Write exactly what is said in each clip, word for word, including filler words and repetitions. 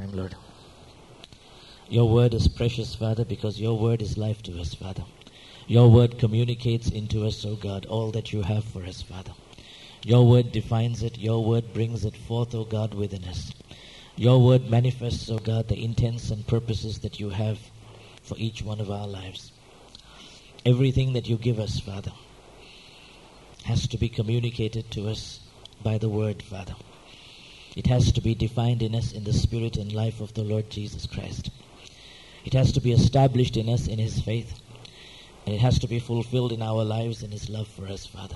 Lord. Your word is precious, Father, because your word is life to us, Father. Your word communicates into us, O God, all that you have for us, Father. Your word defines it. Your word brings it forth, O God, within us. Your word manifests, O God, the intents and purposes that you have for each one of our lives. Everything that you give us, Father, has to be communicated to us by the word, Father. It has to be defined in us in the spirit and life of the Lord Jesus Christ. It has to be established in us in his faith. And it has to be fulfilled in our lives in his love for us, Father.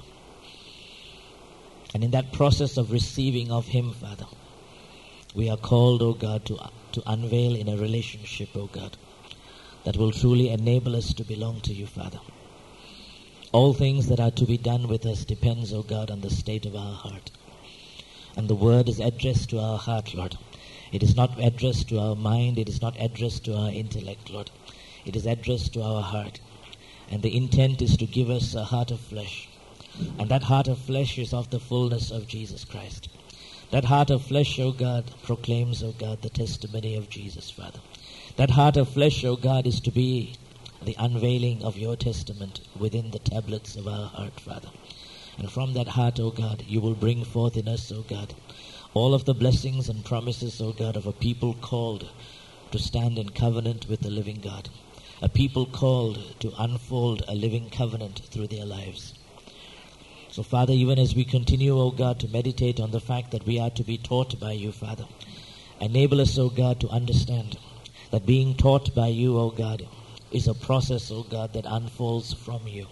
And in that process of receiving of him, Father, we are called, O God, to, to unveil in a relationship, O God, that will truly enable us to belong to you, Father. All things that are to be done with us depends, O God, on the state of our heart. And the word is addressed to our heart, Lord. It is not addressed to our mind. It is not addressed to our intellect, Lord. It is addressed to our heart. And the intent is to give us a heart of flesh. And that heart of flesh is of the fullness of Jesus Christ. That heart of flesh, O God, proclaims, O God, the testimony of Jesus, Father. That heart of flesh, O God, is to be the unveiling of your testament within the tablets of our heart, Father. And from that heart, O God, you will bring forth in us, O God, all of the blessings and promises, O God, of a people called to stand in covenant with the living God. A people called to unfold a living covenant through their lives. So, Father, even as we continue, O God, to meditate on the fact that we are to be taught by you, Father, enable us, O God, to understand that being taught by you, O God, is a process, O God, that unfolds from you.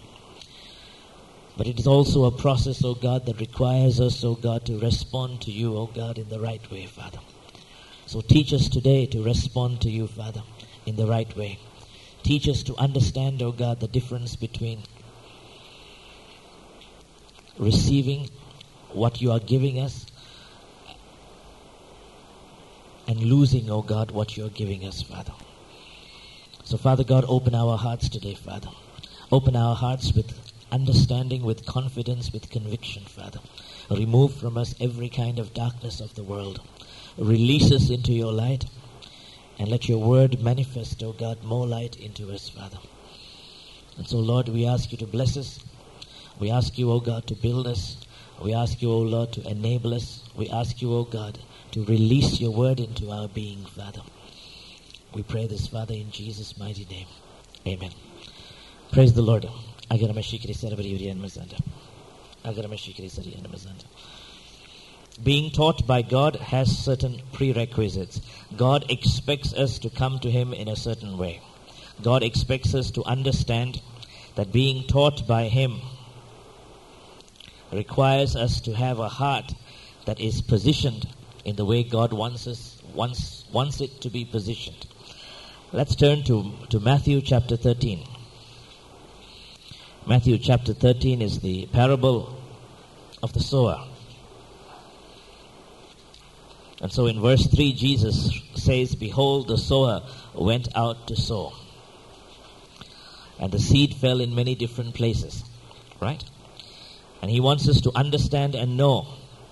But it is also a process, O God, that requires us, O God, to respond to you, O God, in the right way, Father. So teach us today to respond to you, Father, in the right way. Teach us to understand, O God, the difference between receiving what you are giving us and losing, O God, what you are giving us, Father. So, Father God, open our hearts today, Father. Open our hearts with understanding, with confidence, with conviction, Father. Remove from us every kind of darkness of the world. Release us into your light, and let your word manifest, O God, more light into us, Father. And so, Lord, we ask you to bless us. We ask you, O God, to build us. We ask you, O Lord, to enable us. We ask you, O God, to release your word into our being, Father. We pray this, Father, in Jesus' mighty name. Amen. Praise the Lord. Being taught by God has certain prerequisites. God expects us to come to him in a certain way. God expects us to understand that being taught by him requires us to have a heart that is positioned in the way God wants us, wants, wants it to be positioned. Let's turn to, to Matthew chapter thirteen. Matthew chapter thirteen is the parable of the sower. And so in verse three, Jesus says, "Behold, the sower went out to sow. And the seed fell in many different places." Right? And he wants us to understand and know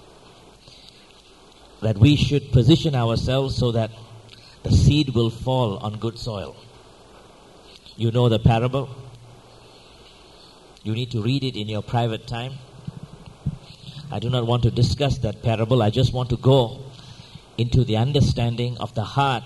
that we should position ourselves so that the seed will fall on good soil. You know the parable. You need to read it in your private time. I do not want to discuss that parable. I just want to go into the understanding of the heart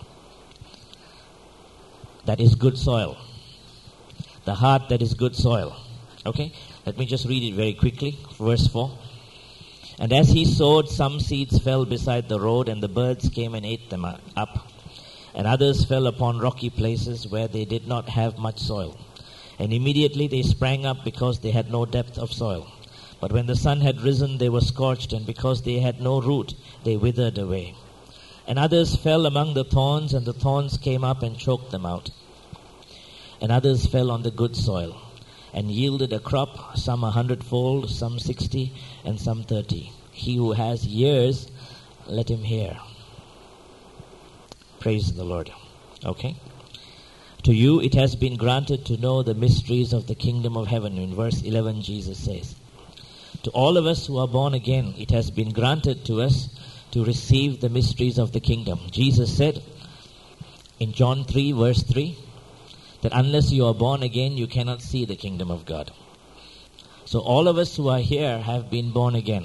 that is good soil. The heart that is good soil. Okay? Let me just read it very quickly. Verse four. "And as he sowed, some seeds fell beside the road, and the birds came and ate them up. And others fell upon rocky places where they did not have much soil. And immediately they sprang up because they had no depth of soil. But when the sun had risen, they were scorched, and because they had no root, they withered away. And others fell among the thorns, and the thorns came up and choked them out. And others fell on the good soil, and yielded a crop, some a hundredfold, some sixty, and some thirty. He who has ears, let him hear." Praise the Lord. Okay? "To you it has been granted to know the mysteries of the kingdom of heaven." In verse eleven, Jesus says, to all of us who are born again, it has been granted to us to receive the mysteries of the kingdom. Jesus said in John three verse three that unless you are born again, you cannot see the kingdom of God. So all of us who are here have been born again.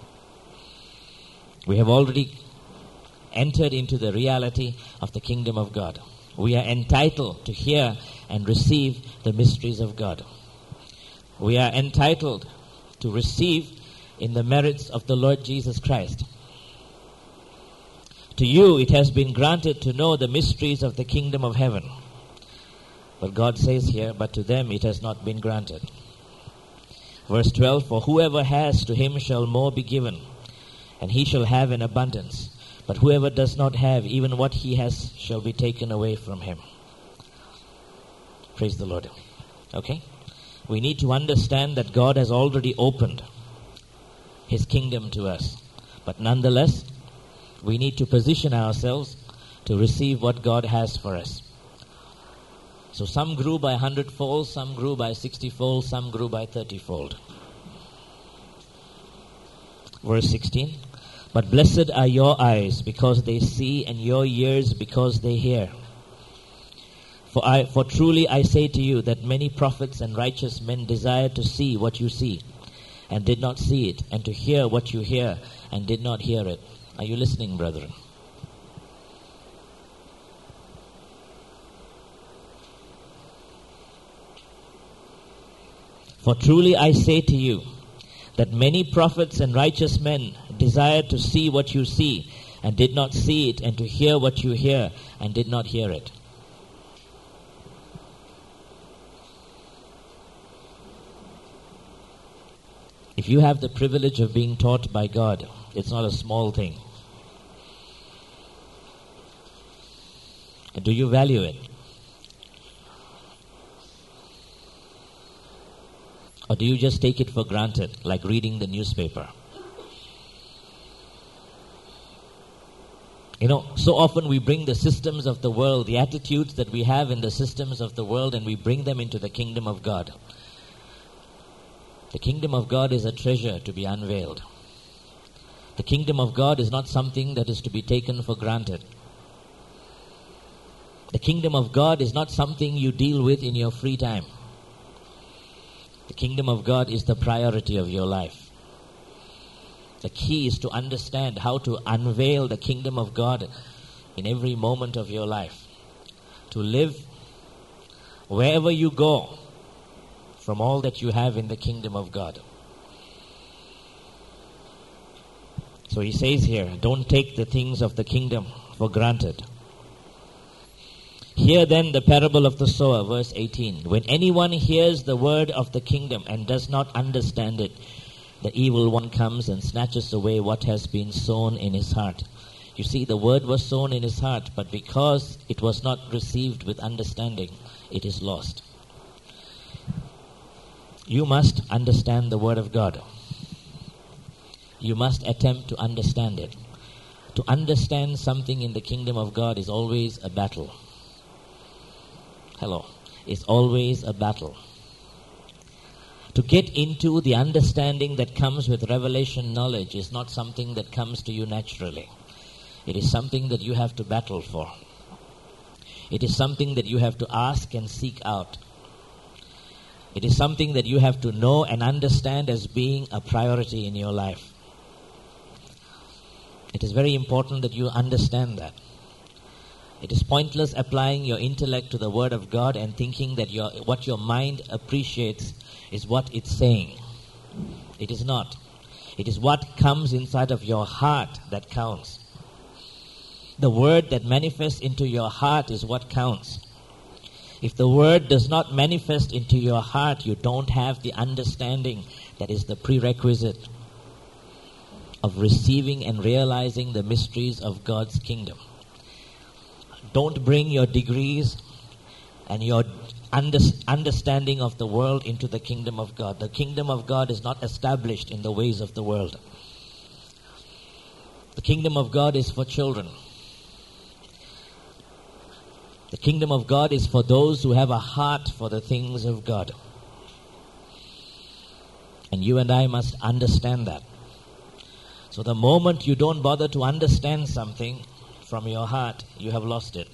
We have already entered into the reality of the kingdom of God. We are entitled to hear and receive the mysteries of God. We are entitled to receive in the merits of the Lord Jesus Christ. To you it has been granted to know the mysteries of the kingdom of heaven. But God says here, but to them it has not been granted. Verse twelve, for whoever has, to him shall more be given, and he shall have in abundance. But whoever does not have, even what he has shall be taken away from him. Praise the Lord. Okay? We need to understand that God has already opened His kingdom to us. But nonetheless, we need to position ourselves to receive what God has for us. So some grew by hundredfold, some grew by sixtyfold, some grew by thirtyfold. Verse sixteen. But blessed are your eyes because they see, and your ears because they hear. For I, for truly I say to you that many prophets and righteous men desired to see what you see, and did not see it, and to hear what you hear, and did not hear it. Are you listening, brethren? For truly I say to you that many prophets and righteous men desired to see what you see, and did not see it, and to hear what you hear, and did not hear it. If you have the privilege of being taught by God, it's not a small thing. And do you value it? Or do you just take it for granted, like reading the newspaper? You know, so often we bring the systems of the world, the attitudes that we have in the systems of the world, and we bring them into the kingdom of God. The kingdom of God is a treasure to be unveiled. The kingdom of God is not something that is to be taken for granted. The kingdom of God is not something you deal with in your free time. The kingdom of God is the priority of your life. The key is to understand how to unveil the kingdom of God in every moment of your life. To live wherever you go from all that you have in the kingdom of God. So he says here, don't take the things of the kingdom for granted. Hear then the parable of the sower, verse eighteen. When anyone hears the word of the kingdom and does not understand it, the evil one comes and snatches away what has been sown in his heart. You see, the word was sown in his heart, but because it was not received with understanding, it is lost. You must understand the word of God. You must attempt to understand it. To understand something in the kingdom of God is always a battle. Hello. It's always a battle. To get into the understanding that comes with revelation knowledge is not something that comes to you naturally. It is something that you have to battle for. It is something that you have to ask and seek out. It is something that you have to know and understand as being a priority in your life. It is very important that you understand that. It is pointless applying your intellect to the Word of God and thinking that your, what your mind appreciates is what it's saying. It is not. It is what comes inside of your heart that counts. The Word that manifests into your heart is what counts. If the Word does not manifest into your heart, you don't have the understanding that is the prerequisite of receiving and realizing the mysteries of God's kingdom. Don't bring your degrees and your under, understanding of the world into the kingdom of God. The kingdom of God is not established in the ways of the world. The kingdom of God is for children. The kingdom of God is for those who have a heart for the things of God. And you and I must understand that. So the moment you don't bother to understand something from your heart, you have lost it.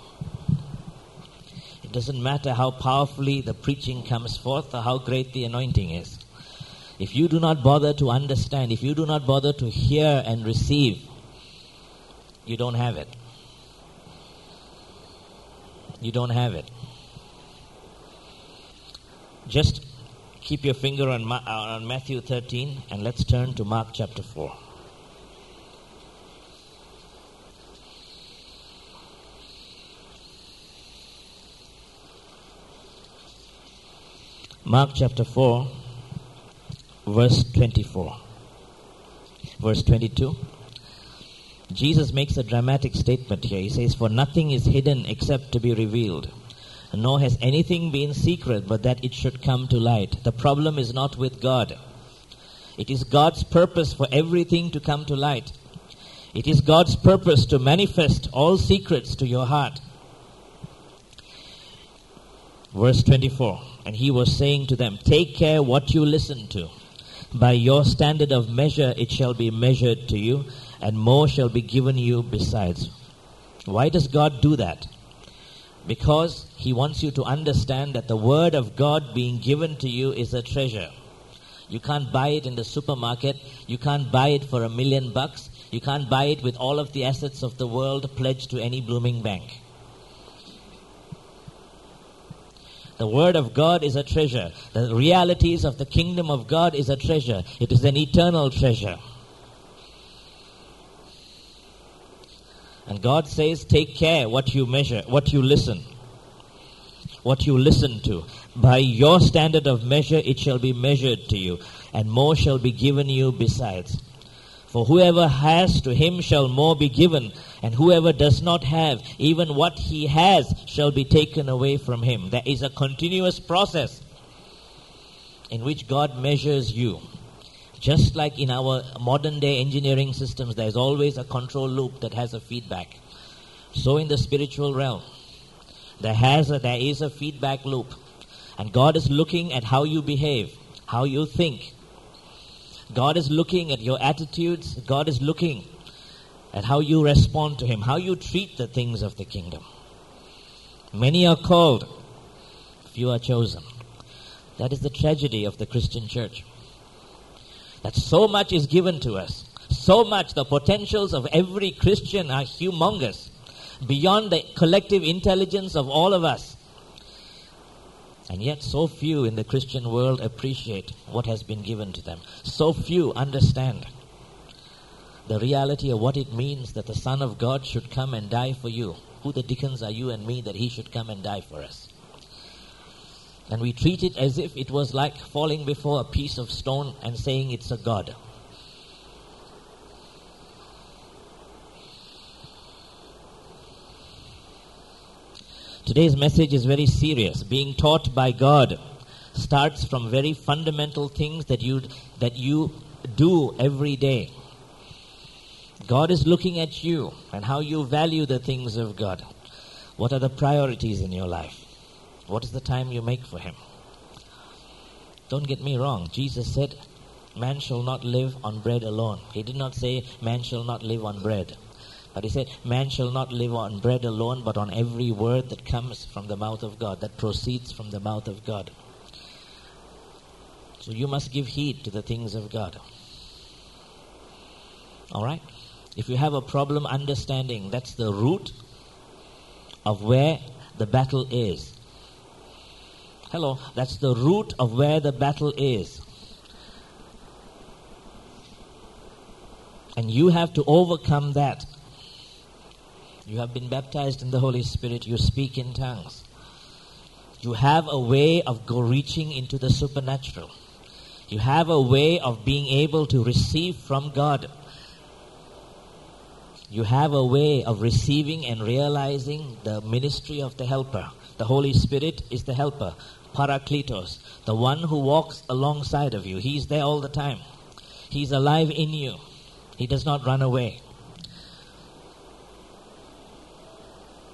It doesn't matter how powerfully the preaching comes forth or how great the anointing is. If you do not bother to understand, if you do not bother to hear and receive, you don't have it. You don't have it. Just keep your finger on, Ma- on Matthew thirteen and let's turn to Mark chapter four. Mark chapter four, verse twenty-four. Verse twenty-two. Jesus makes a dramatic statement here. He says, "For nothing is hidden except to be revealed, nor has anything been secret but that it should come to light." The problem is not with God. It is God's purpose for everything to come to light. It is God's purpose to manifest all secrets to your heart. Verse twenty-four. And he was saying to them, "Take care what you listen to. By your standard of measure it shall be measured to you, and more shall be given you besides." Why does God do that? Because he wants you to understand that the word of God being given to you is a treasure. You can't buy it in the supermarket. You can't buy it for a million bucks. You can't buy it with all of the assets of the world pledged to any blooming bank. The word of God is a treasure. The realities of the kingdom of God is a treasure. It is an eternal treasure. And God says, take care what you measure, what you listen, what you listen to. By your standard of measure it shall be measured to you, and more shall be given you besides. For whoever has, to him shall more be given, and whoever does not have, even what he has shall be taken away from him. There is a continuous process in which God measures you. Just like in our modern day engineering systems, there is always a control loop that has a feedback. So in the spiritual realm, there has a, there is a feedback loop. And God is looking at how you behave, how you think. God is looking at your attitudes. God is looking at how you respond to him, how you treat the things of the kingdom. Many are called, few are chosen. That is the tragedy of the Christian church. That so much is given to us. So much, the potentials of every Christian are humongous, beyond the collective intelligence of all of us. And yet so few in the Christian world appreciate what has been given to them. So few understand the reality of what it means that the Son of God should come and die for you. Who the dickens are you and me that he should come and die for us? And we treat it as if it was like falling before a piece of stone and saying it's a god. Today's message is very serious. Being taught by God starts from very fundamental things that you that you do every day. God is looking at you and how you value the things of God. What are the priorities in your life? What is the time you make for him? Don't get me wrong. Jesus said, man shall not live on bread alone. He did not say, man shall not live on bread. But he said, man shall not live on bread alone, but on every word that comes from the mouth of God, that proceeds from the mouth of God. So you must give heed to the things of God. All right? If you have a problem understanding, that's the root of where the battle is. Hello, that's the root of where the battle is. And you have to overcome that. You have been baptized in the Holy Spirit. You speak in tongues. You have a way of go reaching into the supernatural. You have a way of being able to receive from God. You have a way of receiving and realizing the ministry of the helper. The Holy Spirit is the helper. Parakletos, the one who walks alongside of you. He's there all the time. He's alive in you. He does not run away.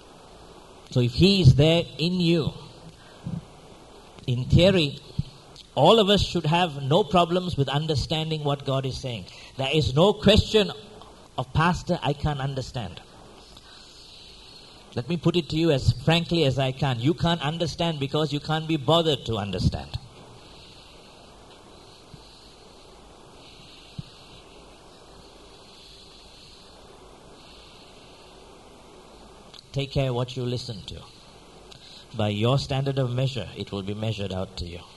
So if he is there in you, in theory, All of us should have no problems with understanding what God is saying. There is no question of, Pastor, I can't understand. Let me put it to you as frankly as I can. You can't understand because you can't be bothered to understand. Take care what you listen to. By your standard of measure, it will be measured out to you.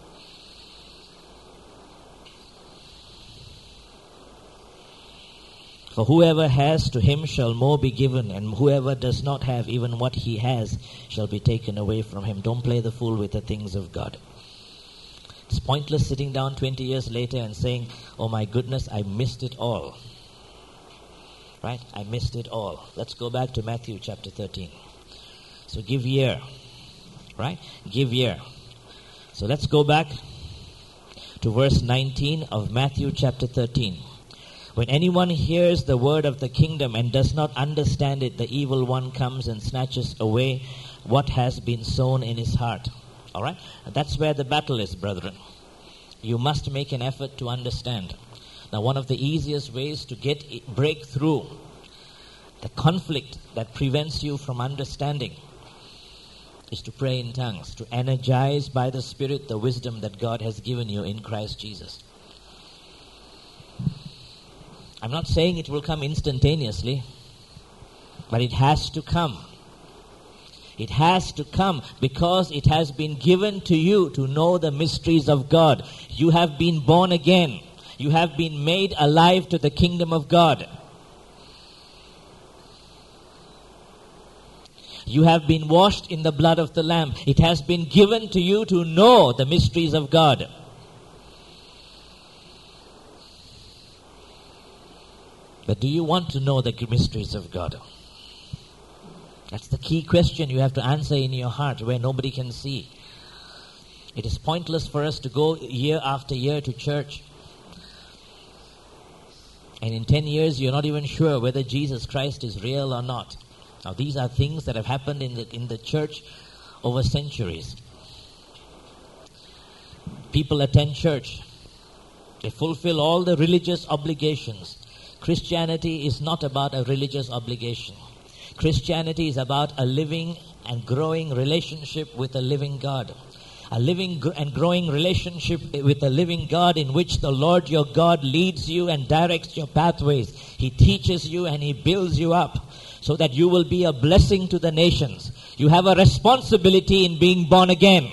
For whoever has, to him shall more be given, and whoever does not have, even what he has, shall be taken away from him. Don't play the fool with the things of God. It's pointless sitting down twenty years later and saying, oh my goodness, I missed it all. Right? I missed it all. Let's go back to Matthew chapter thirteen. So give ear. Right? Give ear. So let's go back to verse nineteen of Matthew chapter thirteen. When anyone hears the word of the kingdom and does not understand it, the evil one comes and snatches away what has been sown in his heart. All right? That's where the battle is, brethren. You must make an effort to understand. Now, one of the easiest ways to get break through the conflict that prevents you from understanding is to pray in tongues, to energize by the Spirit the wisdom that God has given you in Christ Jesus. I'm not saying it will come instantaneously, but it has to come. It has to come because it has been given to you to know the mysteries of God. You have been born again. You have been made alive to the kingdom of God. You have been washed in the blood of the Lamb. It has been given to you to know the mysteries of God. But do you want to know the mysteries of God? That's the key question you have to answer in your heart where nobody can see. It is pointless for us to go year after year to church. And in ten years, you're not even sure whether Jesus Christ is real or not. Now, these are things that have happened in the, in the church over centuries. People attend church. They fulfill all the religious obligations. Christianity is not about a religious obligation. Christianity is about a living and growing relationship with a living God. A living and growing relationship with a living God in which the Lord your God leads you and directs your pathways. He teaches you and He builds you up so that you will be a blessing to the nations. You have a responsibility in being born again.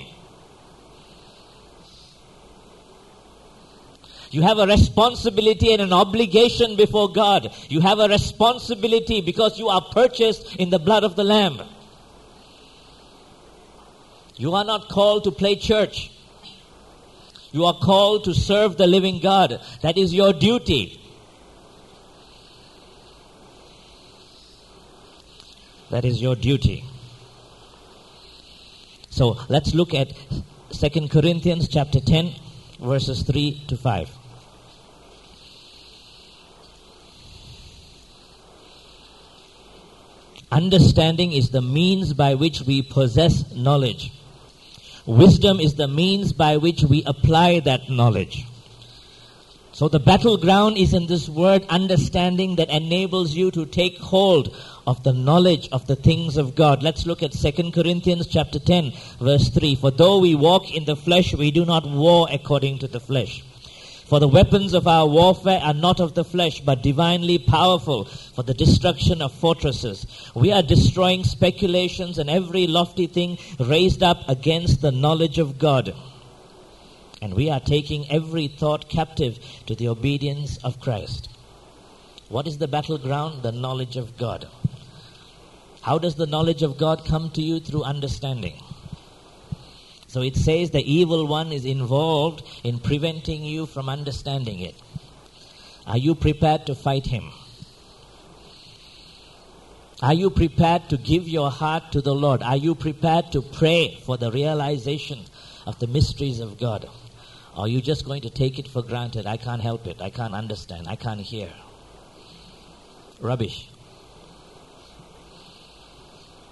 You have a responsibility and an obligation before God. You have a responsibility because you are purchased in the blood of the Lamb. You are not called to play church. You are called to serve the living God. That is your duty. That is your duty. So let's look at Second Corinthians chapter ten, verses three to five. Understanding is the means by which we possess knowledge. Wisdom is the means by which we apply that knowledge. So the battleground is in this word understanding that enables you to take hold of the knowledge of the things of God. Let's look at Second Corinthians chapter ten, verse three. For though we walk in the flesh, we do not war according to the flesh. For the weapons of our warfare are not of the flesh, but divinely powerful for the destruction of fortresses. We are destroying speculations and every lofty thing raised up against the knowledge of God. And we are taking every thought captive to the obedience of Christ. What is the battleground? The knowledge of God. How does the knowledge of God come to you? Through understanding. So it says the evil one is involved in preventing you from understanding it. Are you prepared to fight him? Are you prepared to give your heart to the Lord? Are you prepared to pray for the realization of the mysteries of God? Or are you just going to take it for granted? I can't help it. I can't understand. I can't hear. Rubbish.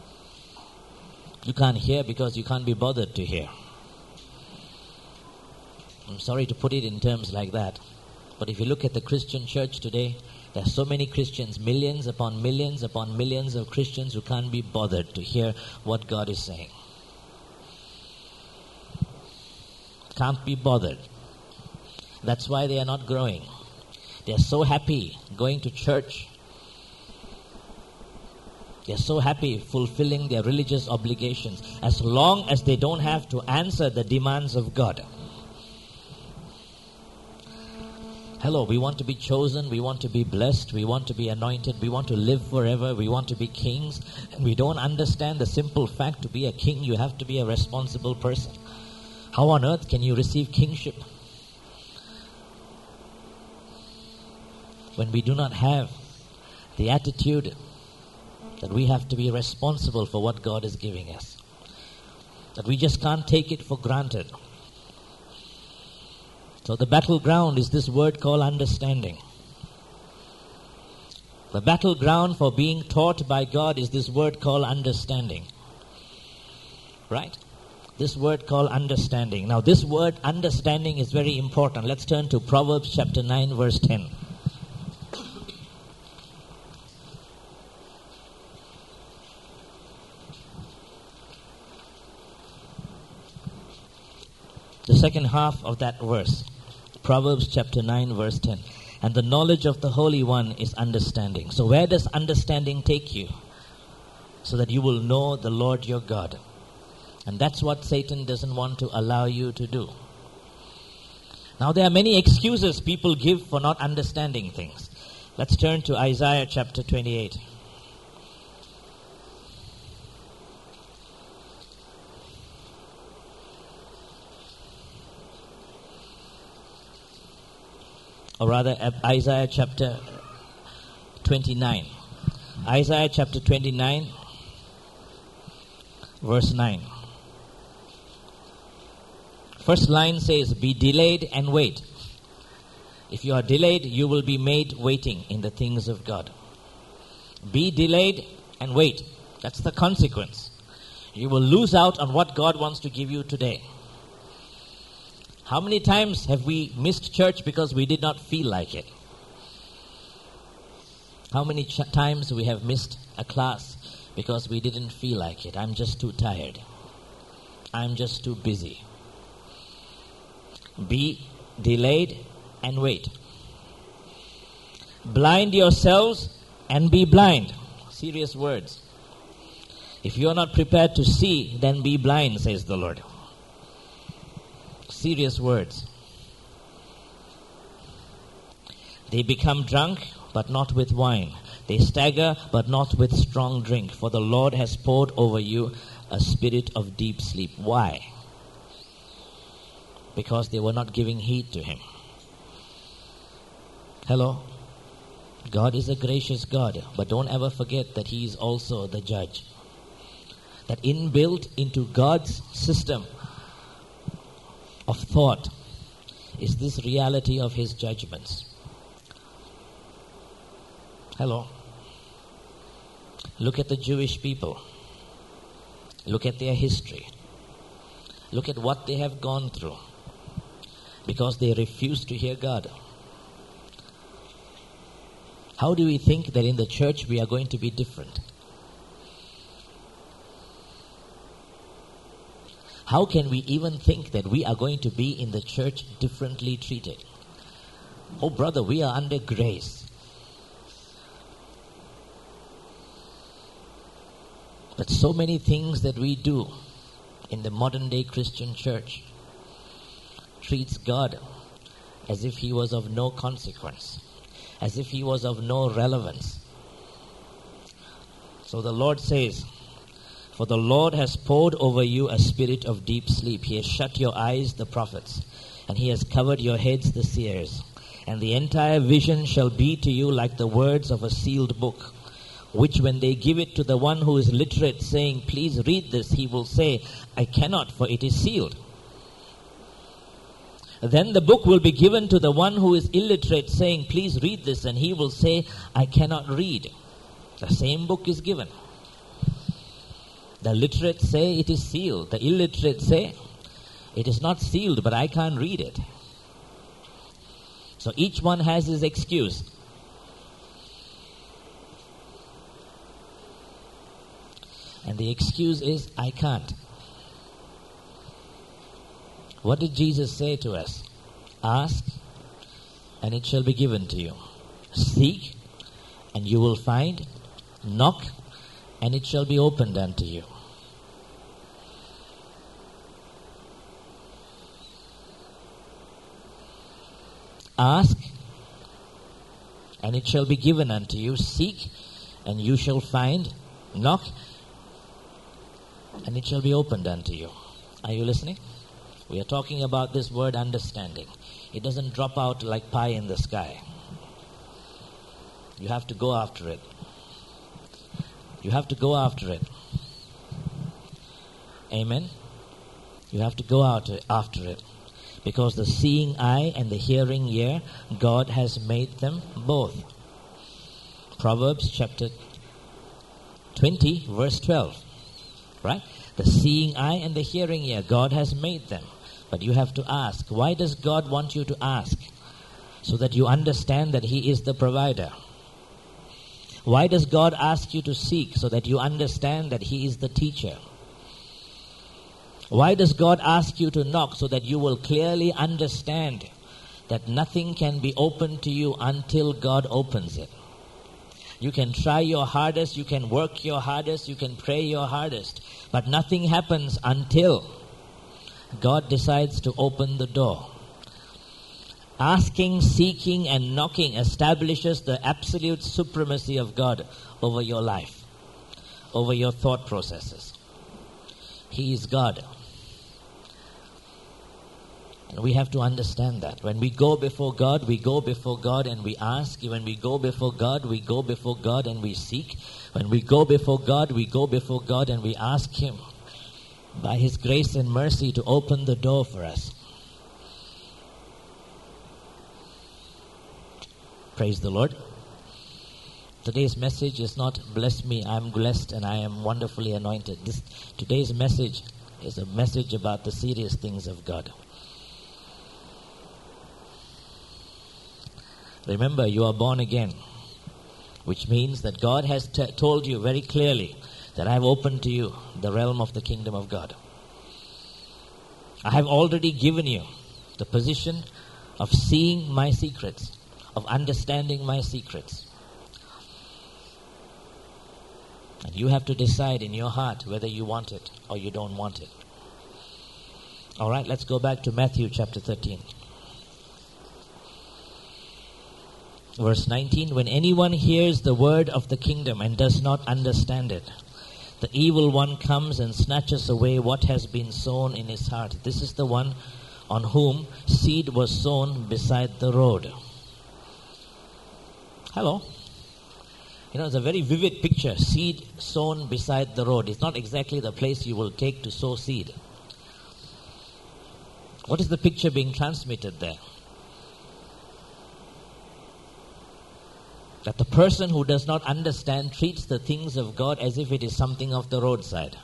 You can't hear because you can't be bothered to hear. I'm sorry to put it in terms like that, but if you look at the Christian church today, there are so many Christians, millions upon millions upon millions of Christians who can't be bothered to hear what God is saying. Can't be bothered. That's why they are not growing. They are so happy going to church. They are so happy fulfilling their religious obligations as long as they don't have to answer the demands of God. Hello, we want to be chosen, we want to be blessed, we want to be anointed, we want to live forever, we want to be kings, and we don't understand the simple fact: to be a king, you have to be a responsible person. How on earth can you receive kingship when we do not have the attitude that we have to be responsible for what God is giving us? That we just can't take it for granted. So the battleground is this word called understanding. The battleground for being taught by God is this word called understanding. Right? This word called understanding. Now this word understanding is very important. Let's turn to Proverbs chapter nine verse ten. The second half of that verse. Proverbs chapter nine verse ten. And the knowledge of the Holy One is understanding. So where does understanding take you? So that you will know the Lord your God. And that's what Satan doesn't want to allow you to do. Now there are many excuses people give for not understanding things. Let's turn to Isaiah chapter twenty-eight. Or rather, Isaiah chapter twenty-nine. Isaiah chapter twenty-nine, verse nine. First line says, be delayed and wait. If you are delayed, you will be made waiting in the things of God. Be delayed and wait. That's the consequence. You will lose out on what God wants to give you today. How many times have we missed church because we did not feel like it? How many ch- times we have missed a class because we didn't feel like it? I'm just too tired. I'm just too busy. Be delayed and wait. Blind yourselves and be blind. Serious words. If you are not prepared to see, then be blind, says the Lord. Serious words. They become drunk, but not with wine. They stagger, but not with strong drink. For the Lord has poured over you a spirit of deep sleep. Why? Because they were not giving heed to Him. Hello? God is a gracious God, but don't ever forget that He is also the judge. That inbuilt into God's system of thought is this reality of His judgments. Hello? Look at the Jewish people. Look at their history. Look at what they have gone through because they refused to hear God. How do we think that in the church we are going to be different? How can we even think that we are going to be in the church differently treated? Oh brother, we are under grace. But so many things that we do in the modern day Christian church treats God as if He was of no consequence, as if He was of no relevance. So the Lord says, for the Lord has poured over you a spirit of deep sleep. He has shut your eyes, the prophets, and He has covered your heads, the seers. And the entire vision shall be to you like the words of a sealed book, which when they give it to the one who is literate, saying, please read this, he will say, I cannot, for it is sealed. Then the book will be given to the one who is illiterate, saying, please read this, and he will say, I cannot read. The same book is given. The literate say it is sealed. The illiterate say, it is not sealed, but I can't read it. So each one has his excuse. And the excuse is, I can't. What did Jesus say to us? Ask, and it shall be given to you. Seek, and you will find. Knock, and it shall be opened unto you. Ask, and it shall be given unto you. Seek, and you shall find. Knock, and it shall be opened unto you. Are you listening? We are talking about this word understanding. It doesn't drop out like pie in the sky. You have to go after it. You have to go after it. Amen? You have to go out after it. Because the seeing eye and the hearing ear, God has made them both. Proverbs chapter twenty, verse twelve. Right? The seeing eye and the hearing ear, God has made them. But you have to ask. Why does God want you to ask? So that you understand that He is the provider. Why does God ask you to seek? So that you understand that He is the teacher. Why does God ask you to knock? So that you will clearly understand that nothing can be opened to you until God opens it. You can try your hardest, you can work your hardest, you can pray your hardest, but nothing happens until God decides to open the door. Asking, seeking, and knocking establishes the absolute supremacy of God over your life, over your thought processes. He is God. And we have to understand that. When we go before God, we go before God and we ask. When we go before God, we go before God and we seek. When we go before God, we go before God and we ask Him by His grace and mercy to open the door for us. Praise the Lord. Today's message is not bless me, I am blessed and I am wonderfully anointed. This, today's message is a message about the serious things of God. Remember, you are born again, which means that God has t- told you very clearly that I have opened to you the realm of the kingdom of God. I have already given you the position of seeing my secrets, of understanding my secrets. And you have to decide in your heart whether you want it or you don't want it. All right, let's go back to Matthew chapter thirteen. Verse nineteen, when anyone hears the word of the kingdom and does not understand it, the evil one comes and snatches away what has been sown in his heart. This is the one on whom seed was sown beside the road. Hello. You know, it's a very vivid picture. Seed sown beside the road. It's not exactly the place you will take to sow seed. What is the picture being transmitted there? That the person who does not understand treats the things of God as if it is something of the roadside.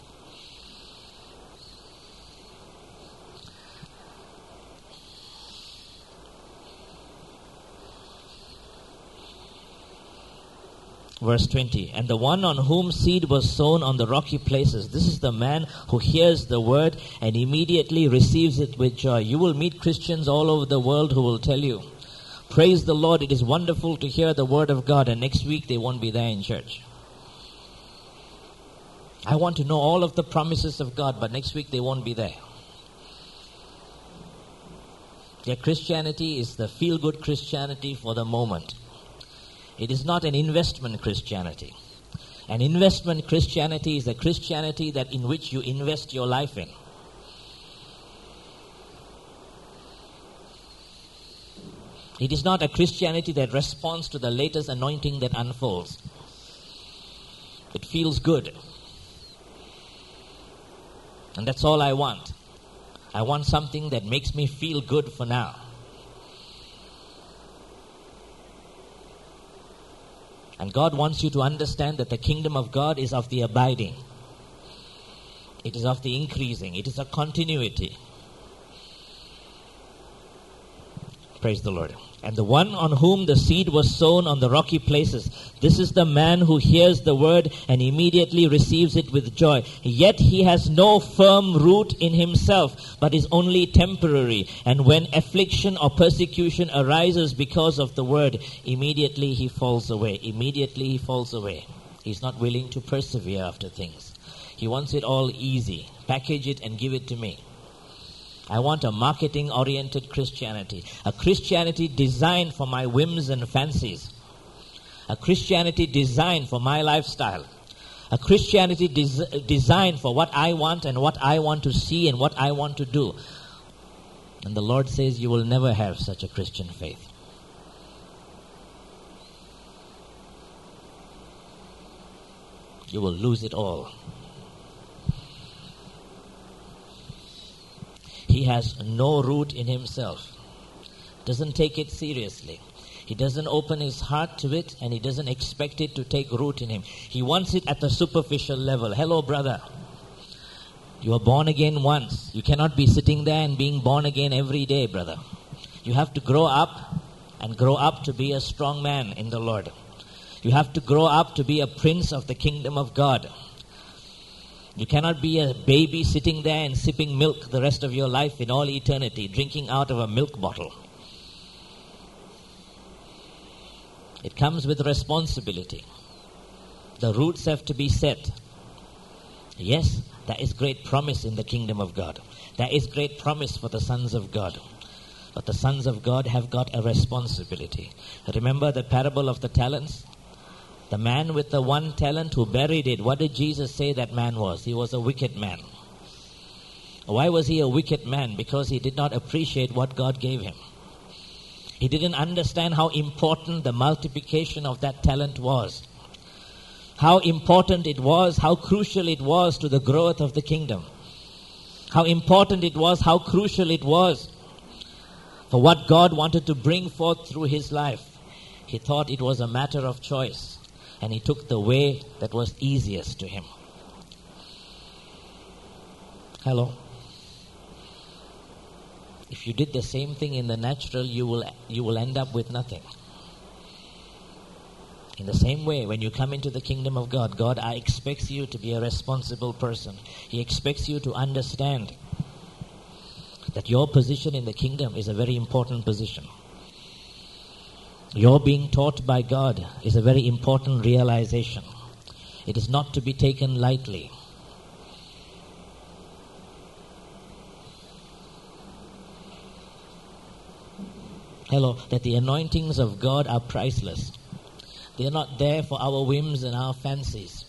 Verse twenty, and the one on whom seed was sown on the rocky places, this is the man who hears the word and immediately receives it with joy. You will meet Christians all over the world who will tell you, praise the Lord, it is wonderful to hear the word of God, and next week they won't be there in church. I want to know all of the promises of God, but next week they won't be there. Their Christianity is the feel-good Christianity for the moment. It is not an investment Christianity. An investment Christianity is a Christianity that in which you invest your life in. It is not a Christianity that responds to the latest anointing that unfolds. It feels good. And that's all I want. I want something that makes me feel good for now. And God wants you to understand that the kingdom of God is of the abiding. It is of the increasing. It is a continuity. Praise the Lord. And the one on whom the seed was sown on the rocky places, this is the man who hears the word and immediately receives it with joy. Yet he has no firm root in himself, but is only temporary. And when affliction or persecution arises because of the word, immediately he falls away. Immediately he falls away. He's not willing to persevere after things. He wants it all easy. Package it and give it to me. I want a marketing-oriented Christianity. A Christianity designed for my whims and fancies. A Christianity designed for my lifestyle. A Christianity des- designed for what I want and what I want to see and what I want to do. And the Lord says you will never have such a Christian faith. You will lose it all. He has no root in himself. Doesn't take it seriously. He doesn't open his heart to it, and he doesn't expect it to take root in him. He wants it at the superficial level. Hello, brother. You are born again once. You cannot be sitting there and being born again every day, brother. You have to grow up and grow up to be a strong man in the Lord. You have to grow up to be a prince of the kingdom of God. You cannot be a baby sitting there and sipping milk the rest of your life in all eternity, drinking out of a milk bottle. It comes with responsibility. The roots have to be set. Yes, there is great promise in the kingdom of God. There is great promise for the sons of God. But the sons of God have got a responsibility. Remember the parable of the talents? The man with the one talent who buried it, what did Jesus say that man was? He was a wicked man. Why was he a wicked man? Because he did not appreciate what God gave him. He didn't understand how important the multiplication of that talent was. How important it was, how crucial it was to the growth of the kingdom. How important it was, how crucial it was for what God wanted to bring forth through his life. He thought it was a matter of choice. And he took the way that was easiest to him. Hello? If you did the same thing in the natural, you will you will end up with nothing. In the same way, when you come into the kingdom of God, God expects you to be a responsible person. He expects you to understand that your position in the kingdom is a very important position. Your being taught by God is a very important realization. It is not to be taken lightly. Hello, that the anointings of God are priceless. They are not there for our whims and our fancies.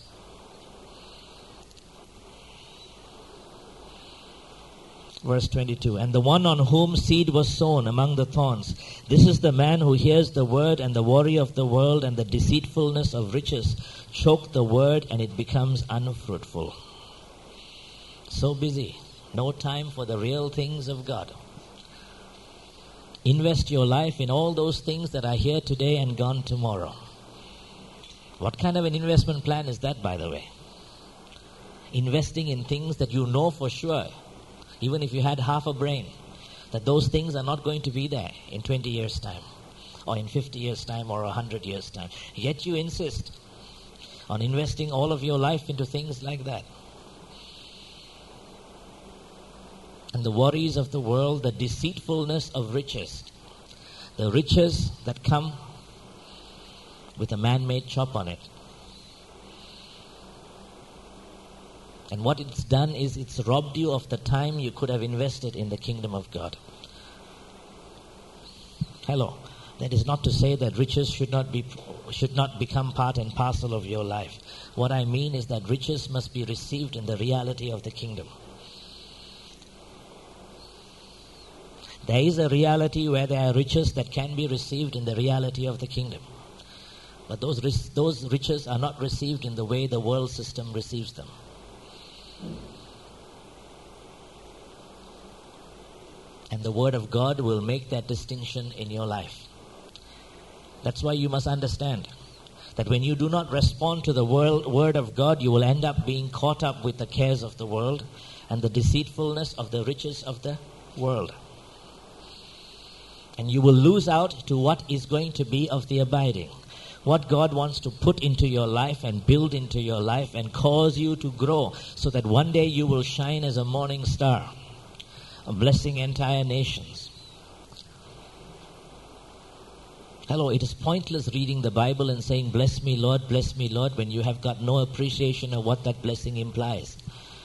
Verse twenty-two, and the one on whom seed was sown among the thorns, this is the man who hears the word, and the worry of the world and the deceitfulness of riches choke the word, and it becomes unfruitful. So busy, no time for the real things of God. Invest your life in all those things that are here today and gone tomorrow. What kind of an investment plan is that, by the way? Investing in things that you know for sure, even if you had half a brain, that those things are not going to be there in twenty years' time, or in fifty years' time, or one hundred years' time. Yet you insist on investing all of your life into things like that. And the worries of the world, the deceitfulness of riches, the riches that come with a man-made chop on it. And what it's done is it's robbed you of the time you could have invested in the kingdom of God. Hello. That is not to say that riches should not be should not become part and parcel of your life. What I mean is that riches must be received in the reality of the kingdom. There is a reality where there are riches that can be received in the reality of the kingdom. But those those riches are not received in the way the world system receives them. And the word of God will make that distinction in your life. That's why you must understand that when you do not respond to the world, word of God, you will end up being caught up with the cares of the world and the deceitfulness of the riches of the world. And you will lose out to what is going to be of the abiding. What God wants to put into your life and build into your life and cause you to grow so that one day you will shine as a morning star, blessing entire nations. Hello, it is pointless reading the Bible and saying, "Bless me, Lord, bless me, Lord," when you have got no appreciation of what that blessing implies.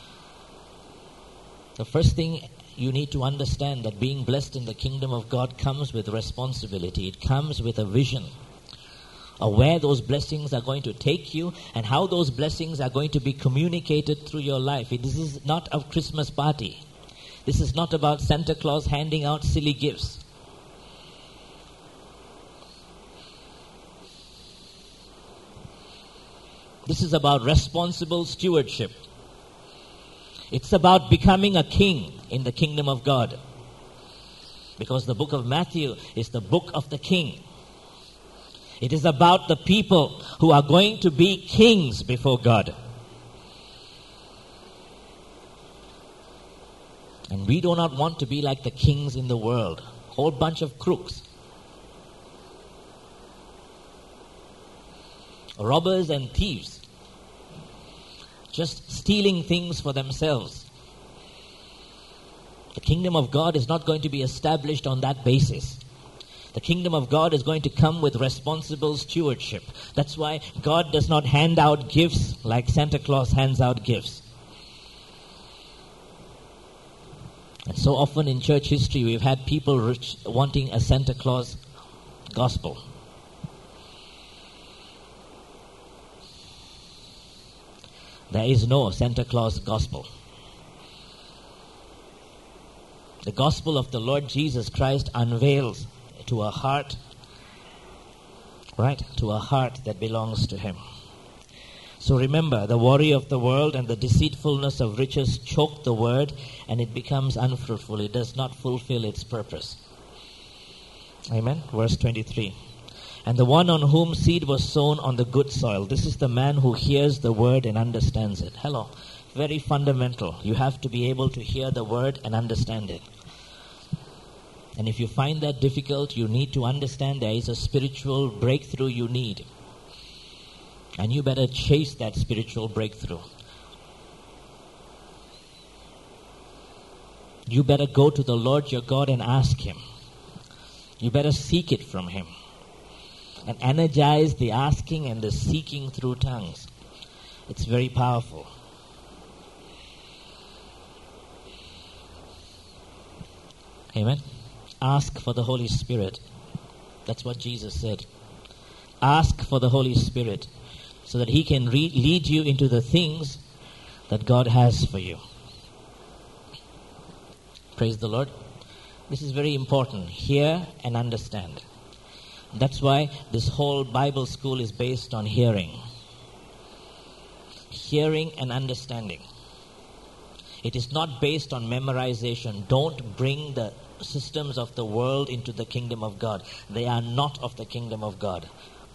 The first thing you need to understand that being blessed in the kingdom of God comes with responsibility. It comes with a vision of where those blessings are going to take you and how those blessings are going to be communicated through your life. This is not a Christmas party. This is not about Santa Claus handing out silly gifts. This is about responsible stewardship. It's about becoming a king in the kingdom of God. Because the book of Matthew is the book of the king. It is about the people who are going to be kings before God. And we do not want to be like the kings in the world. A whole bunch of crooks. Robbers and thieves. Just stealing things for themselves. The kingdom of God is not going to be established on that basis. The kingdom of God is going to come with responsible stewardship. That's why God does not hand out gifts like Santa Claus hands out gifts. And so often in church history we've had people rich, wanting a Santa Claus gospel. There is no Santa Claus gospel. The gospel of the Lord Jesus Christ unveils to a heart, right, to a heart that belongs to Him. So remember, the worry of the world and the deceitfulness of riches choke the word and it becomes unfruitful. It does not fulfill its purpose. Amen. Verse twenty-three. And the one on whom seed was sown on the good soil. This is the man who hears the word and understands it. Hello. Very fundamental. You have to be able to hear the word and understand it. And if you find that difficult, you need to understand there is a spiritual breakthrough you need. And you better chase that spiritual breakthrough. You better go to the Lord your God and ask Him. You better seek it from Him. And energize the asking and the seeking through tongues. It's very powerful. Amen. Ask for the Holy Spirit. That's what Jesus said. Ask for the Holy Spirit so that He can re- lead you into the things that God has for you. Praise the Lord. This is very important. Hear and understand. That's why this whole Bible school is based on hearing. Hearing and understanding. It is not based on memorization. Don't bring the systems of the world into the kingdom of God. They are not of the kingdom of God.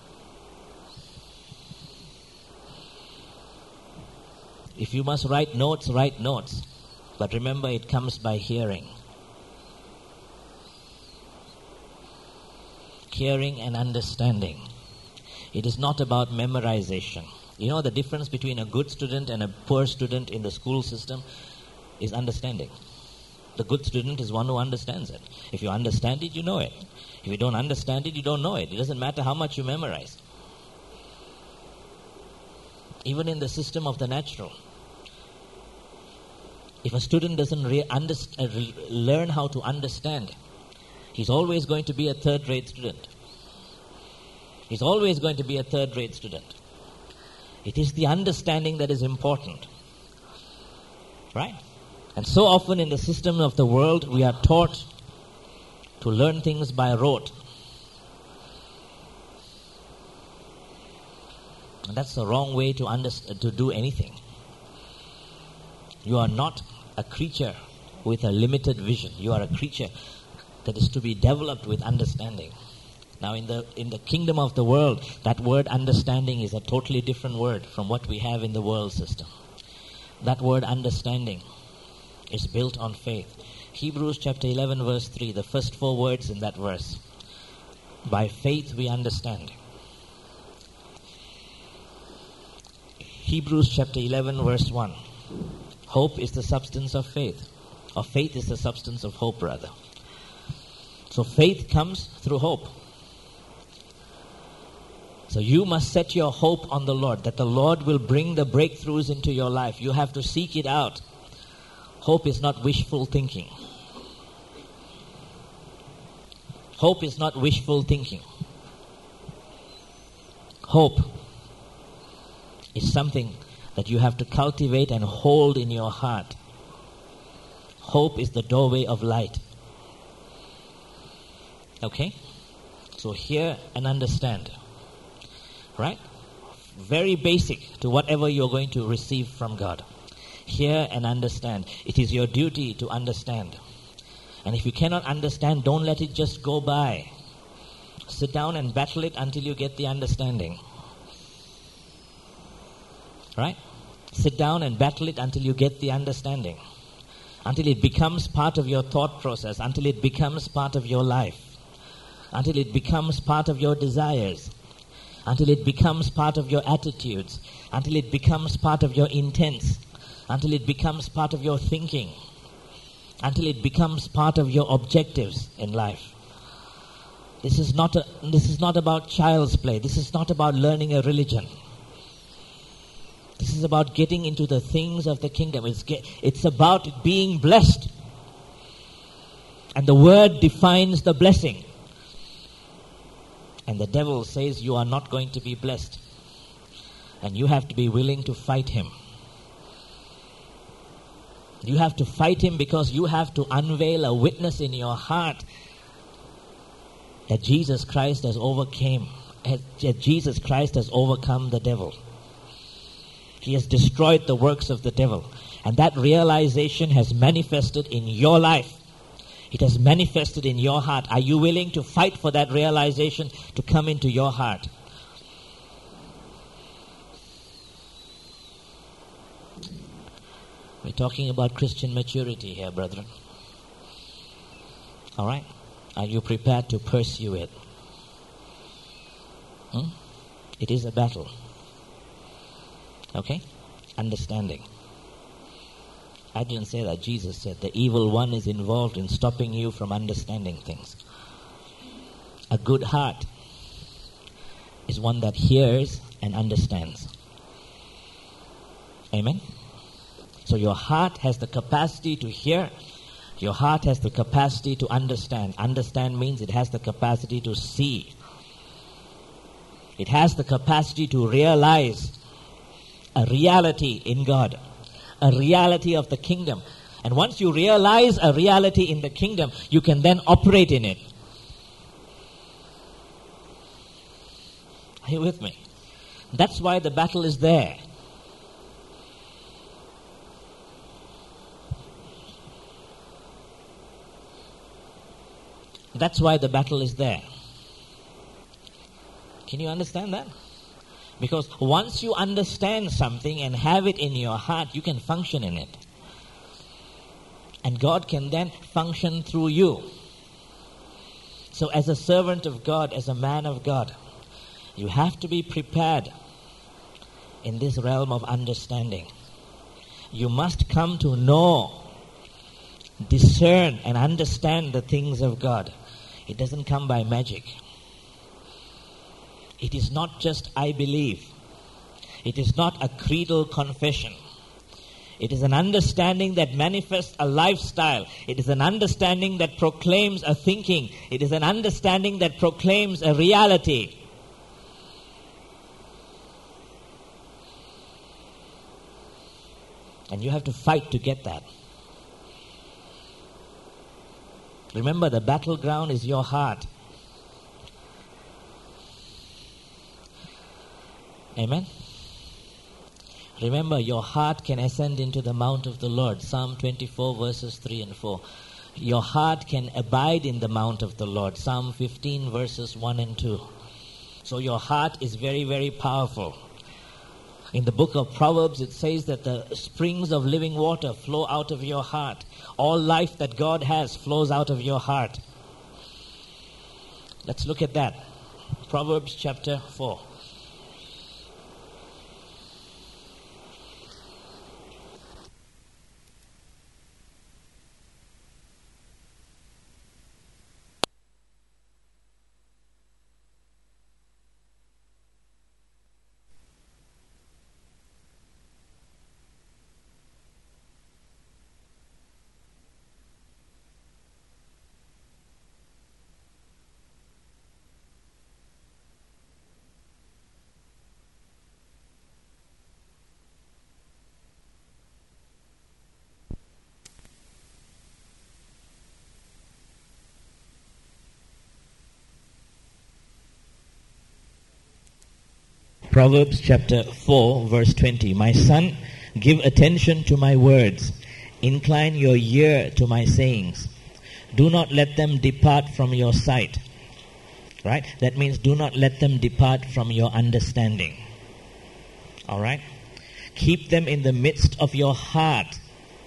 If you must write notes, write notes. But remember, it comes by hearing. Hearing and understanding. It is not about memorization. You know the difference between a good student and a poor student in the school system is understanding. The good student is one who understands it. If you understand it, you know it. If you don't understand it, you don't know it. It doesn't matter how much you memorize. Even in the system of the natural. If a student doesn't re- underst- uh, re- learn how to understand, he's always going to be a third-rate student. He's always going to be a third-rate student. It is the understanding that is important. Right? And so often in the system of the world, we are taught to learn things by rote. And that's the wrong way to underst- to do anything. You are not a creature with a limited vision. You are a creature that is to be developed with understanding. Now in the in the kingdom of the world, that word understanding is a totally different word from what we have in the world system. That word understanding is built on faith. Hebrews chapter eleven verse three, the first four words in that verse. By faith we understand. Hebrews chapter eleven verse one. Hope is the substance of faith. Or faith is the substance of hope, rather. So faith comes through hope. So you must set your hope on the Lord, that the Lord will bring the breakthroughs into your life. You have to seek it out. Hope is not wishful thinking. Hope is not wishful thinking. Hope is something that you have to cultivate and hold in your heart. Hope is the doorway of light. Okay? So hear and understand. Right? Very basic to whatever you're going to receive from God. Hear and understand. It is your duty to understand. And if you cannot understand, don't let it just go by. Sit down and battle it until you get the understanding. Right? Sit down and battle it until you get the understanding. Until it becomes part of your thought process. Until it becomes part of your life. Until it becomes part of your desires. Until it becomes part of your attitudes. Until it becomes part of your intents. Until it becomes part of your thinking. Until it becomes part of your objectives in life. This is not a, this is not about child's play. This is not about learning a religion. This is about getting into the things of the kingdom. It's, get, it's about being blessed. And the word defines the blessing. And the devil says you are not going to be blessed. And you have to be willing to fight him. You have to fight him because you have to unveil a witness in your heart that Jesus Christ has overcame, that Jesus Christ has overcome the devil. He has destroyed the works of the devil. And that realization has manifested in your life. It has manifested in your heart. Are you willing to fight for that realization to come into your heart? We're talking about Christian maturity here, brethren. All right? Are you prepared to pursue it? Hmm? It is a battle. Okay? Understanding. I didn't say that. Jesus said the evil one is involved in stopping you from understanding things. A good heart is one that hears and understands. Amen? So your heart has the capacity to hear. Your heart has the capacity to understand. Understand means it has the capacity to see. It has the capacity to realize a reality in God. A reality of the kingdom. And once you realize a reality in the kingdom, you can then operate in it. Are you with me? That's why the battle is there. That's why the battle is there. Can you understand that? Because once you understand something and have it in your heart, you can function in it. And God can then function through you. So as a servant of God, as a man of God, you have to be prepared in this realm of understanding. You must come to know, discern and understand the things of God. It doesn't come by magic. It is not just I believe. It is not a creedal confession. It is an understanding that manifests a lifestyle. It is an understanding that proclaims a thinking. It is an understanding that proclaims a reality. And you have to fight to get that. Remember, the battleground is your heart. Amen? Remember, your heart can ascend into the mount of the Lord. Psalm twenty-four verses three and four. Your heart can abide in the mount of the Lord. Psalm fifteen verses one and two. So your heart is very, very powerful. In the book of Proverbs, it says that the springs of living water flow out of your heart. All life that God has flows out of your heart. Let's look at that. Proverbs chapter four. Proverbs chapter four, verse twenty. My son, give attention to my words. Incline your ear to my sayings. Do not let them depart from your sight. Right? That means do not let them depart from your understanding. All right? Keep them in the midst of your heart.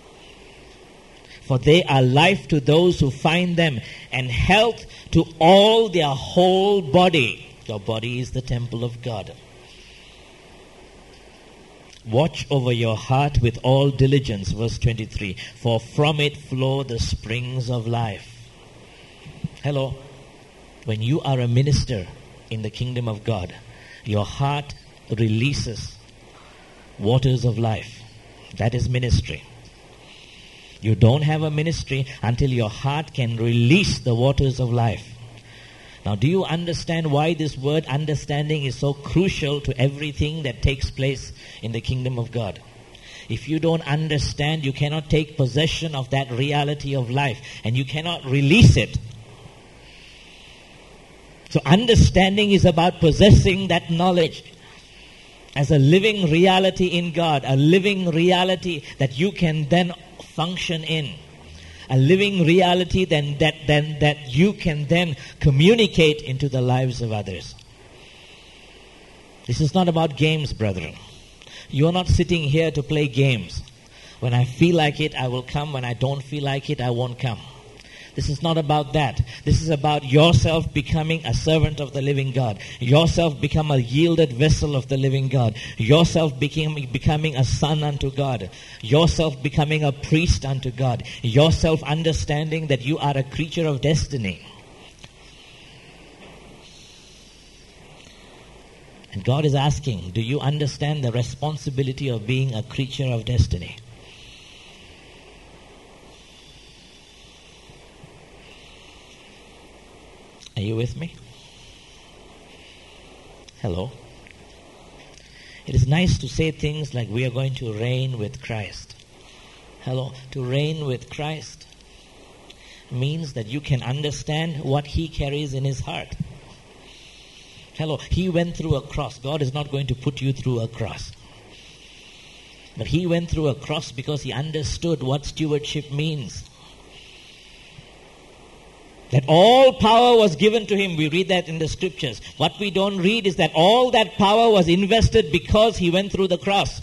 For they are life to those who find them, and health to all their whole body. Your body is the temple of God. Watch over your heart with all diligence, verse twenty-three, for from it flow the springs of life. Hello, when you are a minister in the kingdom of God, your heart releases waters of life. That is ministry. You don't have a ministry until your heart can release the waters of life. Now, do you understand why this word understanding is so crucial to everything that takes place in the kingdom of God? If you don't understand, you cannot take possession of that reality of life, and you cannot release it. So understanding is about possessing that knowledge as a living reality in God, a living reality that you can then function in. A living reality then that then that you can then communicate into the lives of others. This is not about games, brethren. You are not sitting here to play games. When I feel like it, I will come. When I don't feel like it, I won't come. This is not about that. This is about yourself becoming a servant of the living God. Yourself become a yielded vessel of the living God. Yourself becoming, becoming a son unto God. Yourself becoming a priest unto God. Yourself understanding that you are a creature of destiny. And God is asking, do you understand the responsibility of being a creature of destiny? Are you with me? Hello. It is nice to say things like we are going to reign with Christ. Hello. To reign with Christ means that you can understand what He carries in His heart. Hello. He went through a cross. God is not going to put you through a cross. But He went through a cross because He understood what stewardship means. That all power was given to Him. We read that in the scriptures. What we don't read is that all that power was invested because He went through the cross.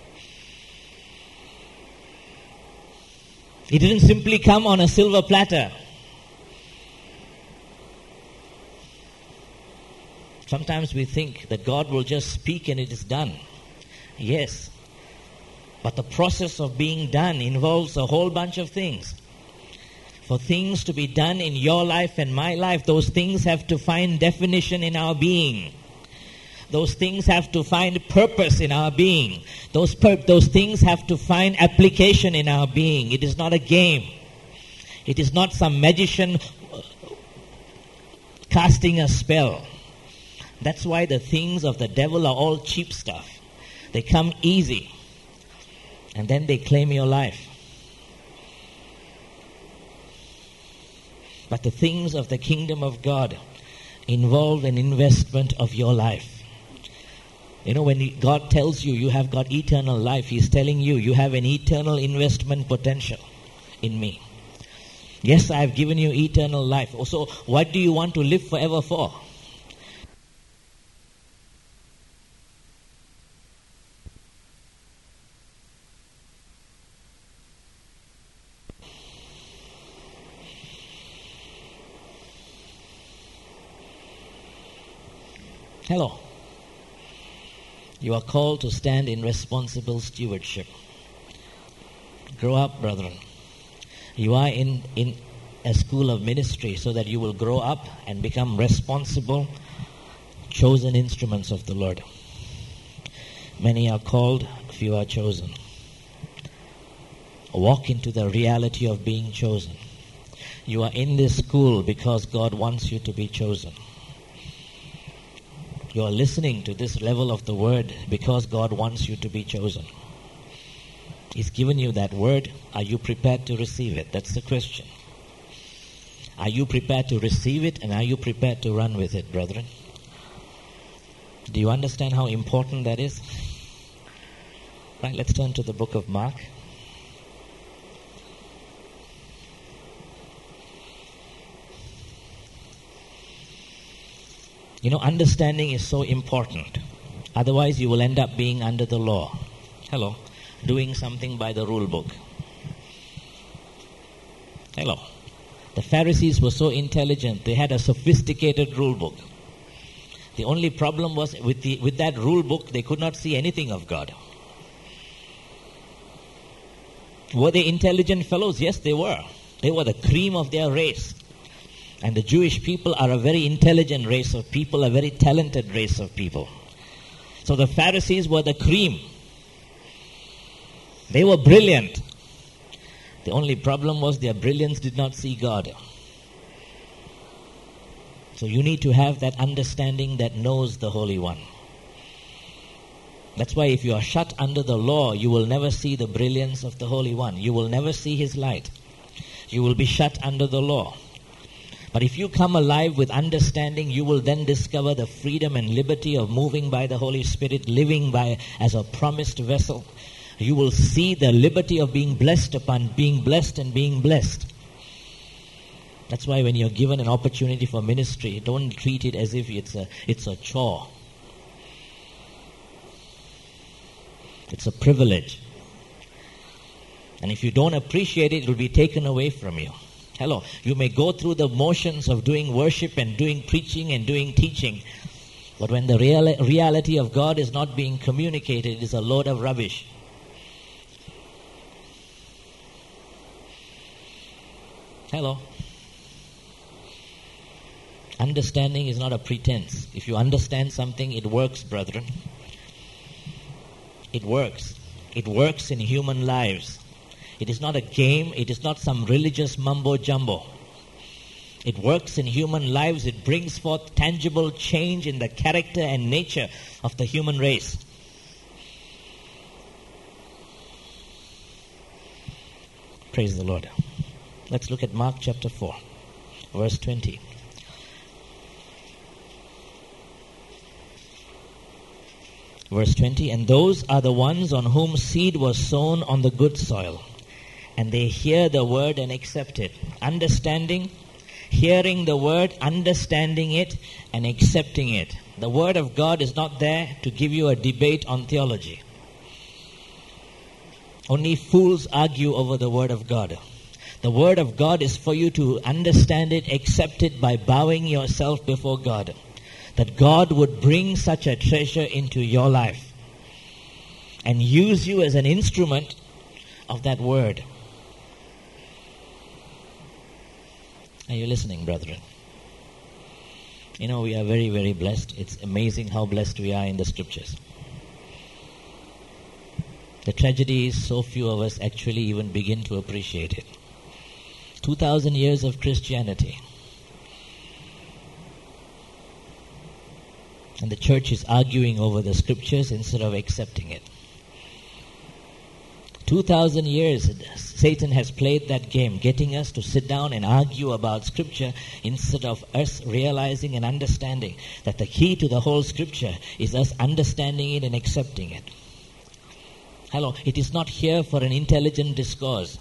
It didn't simply come on a silver platter. Sometimes we think that God will just speak and it is done. Yes. But the process of being done involves a whole bunch of things. For things to be done in your life and my life, those things have to find definition in our being. Those things have to find purpose in our being. Those pur- those things have to find application in our being. It is not a game. It is not some magician casting a spell. That's why the things of the devil are all cheap stuff. They come easy. And then they claim your life. But the things of the kingdom of God involve an investment of your life. You know, when God tells you you have got eternal life, He's telling you you have an eternal investment potential in me. Yes, I have given you eternal life. So what do you want to live forever for? Hello. You are called to stand in responsible stewardship. Grow up, brethren. You are in, in a school of ministry so that you will grow up and become responsible, chosen instruments of the Lord. Many are called, few are chosen. Walk into the reality of being chosen. You are in this school because God wants you to be chosen. You are listening to this level of the word because God wants you to be chosen. He's given you that word. Are you prepared to receive it? That's the question. Are you prepared to receive it, and are you prepared to run with it, brethren? Do you understand how important that is? Right, let's turn to the book of Mark. You know, understanding is so important. Otherwise, you will end up being under the law. Hello. Doing something by the rule book. Hello. The Pharisees were so intelligent. They had a sophisticated rule book. The only problem was with, the, with that rule book, they could not see anything of God. Were they intelligent fellows? Yes, they were. They were the cream of their race. And the Jewish people are a very intelligent race of people, a very talented race of people. So the Pharisees were the cream. They were brilliant. The only problem was their brilliance did not see God. So you need to have that understanding that knows the Holy One. That's why if you are shut under the law, you will never see the brilliance of the Holy One. You will never see His light. You will be shut under the law. But if you come alive with understanding, you will then discover the freedom and liberty of moving by the Holy Spirit, living by as a promised vessel. You will see the liberty of being blessed upon being blessed and being blessed. That's why when you're given an opportunity for ministry, don't treat it as if it's a, it's a chore. It's a privilege. And if you don't appreciate it, it will be taken away from you. Hello, you may go through the motions of doing worship and doing preaching and doing teaching, but when the real, reality of God is not being communicated, it is a load of rubbish. Hello. Understanding is not a pretense. If you understand something, it works, brethren. It works. It works in human lives. It is not a game. It is not some religious mumbo-jumbo. It works in human lives. It brings forth tangible change in the character and nature of the human race. Praise the Lord. Let's look at Mark chapter four, verse twenty. Verse twenty, and those are the ones on whom seed was sown on the good soil. And they hear the word and accept it. Understanding, hearing the word, understanding it, and accepting it. The word of God is not there to give you a debate on theology. Only fools argue over the word of God. The word of God is for you to understand it, accept it by bowing yourself before God. That God would bring such a treasure into your life and use you as an instrument of that word. Are you listening, brethren? You know, we are very, very blessed. It's amazing how blessed we are in the scriptures. The tragedy is so few of us actually even begin to appreciate it. Two thousand years of Christianity. And the church is arguing over the scriptures instead of accepting it. Two thousand years, Satan has played that game, getting us to sit down and argue about scripture instead of us realizing and understanding that the key to the whole scripture is us understanding it and accepting it. Hello, it is not here for an intelligent discourse.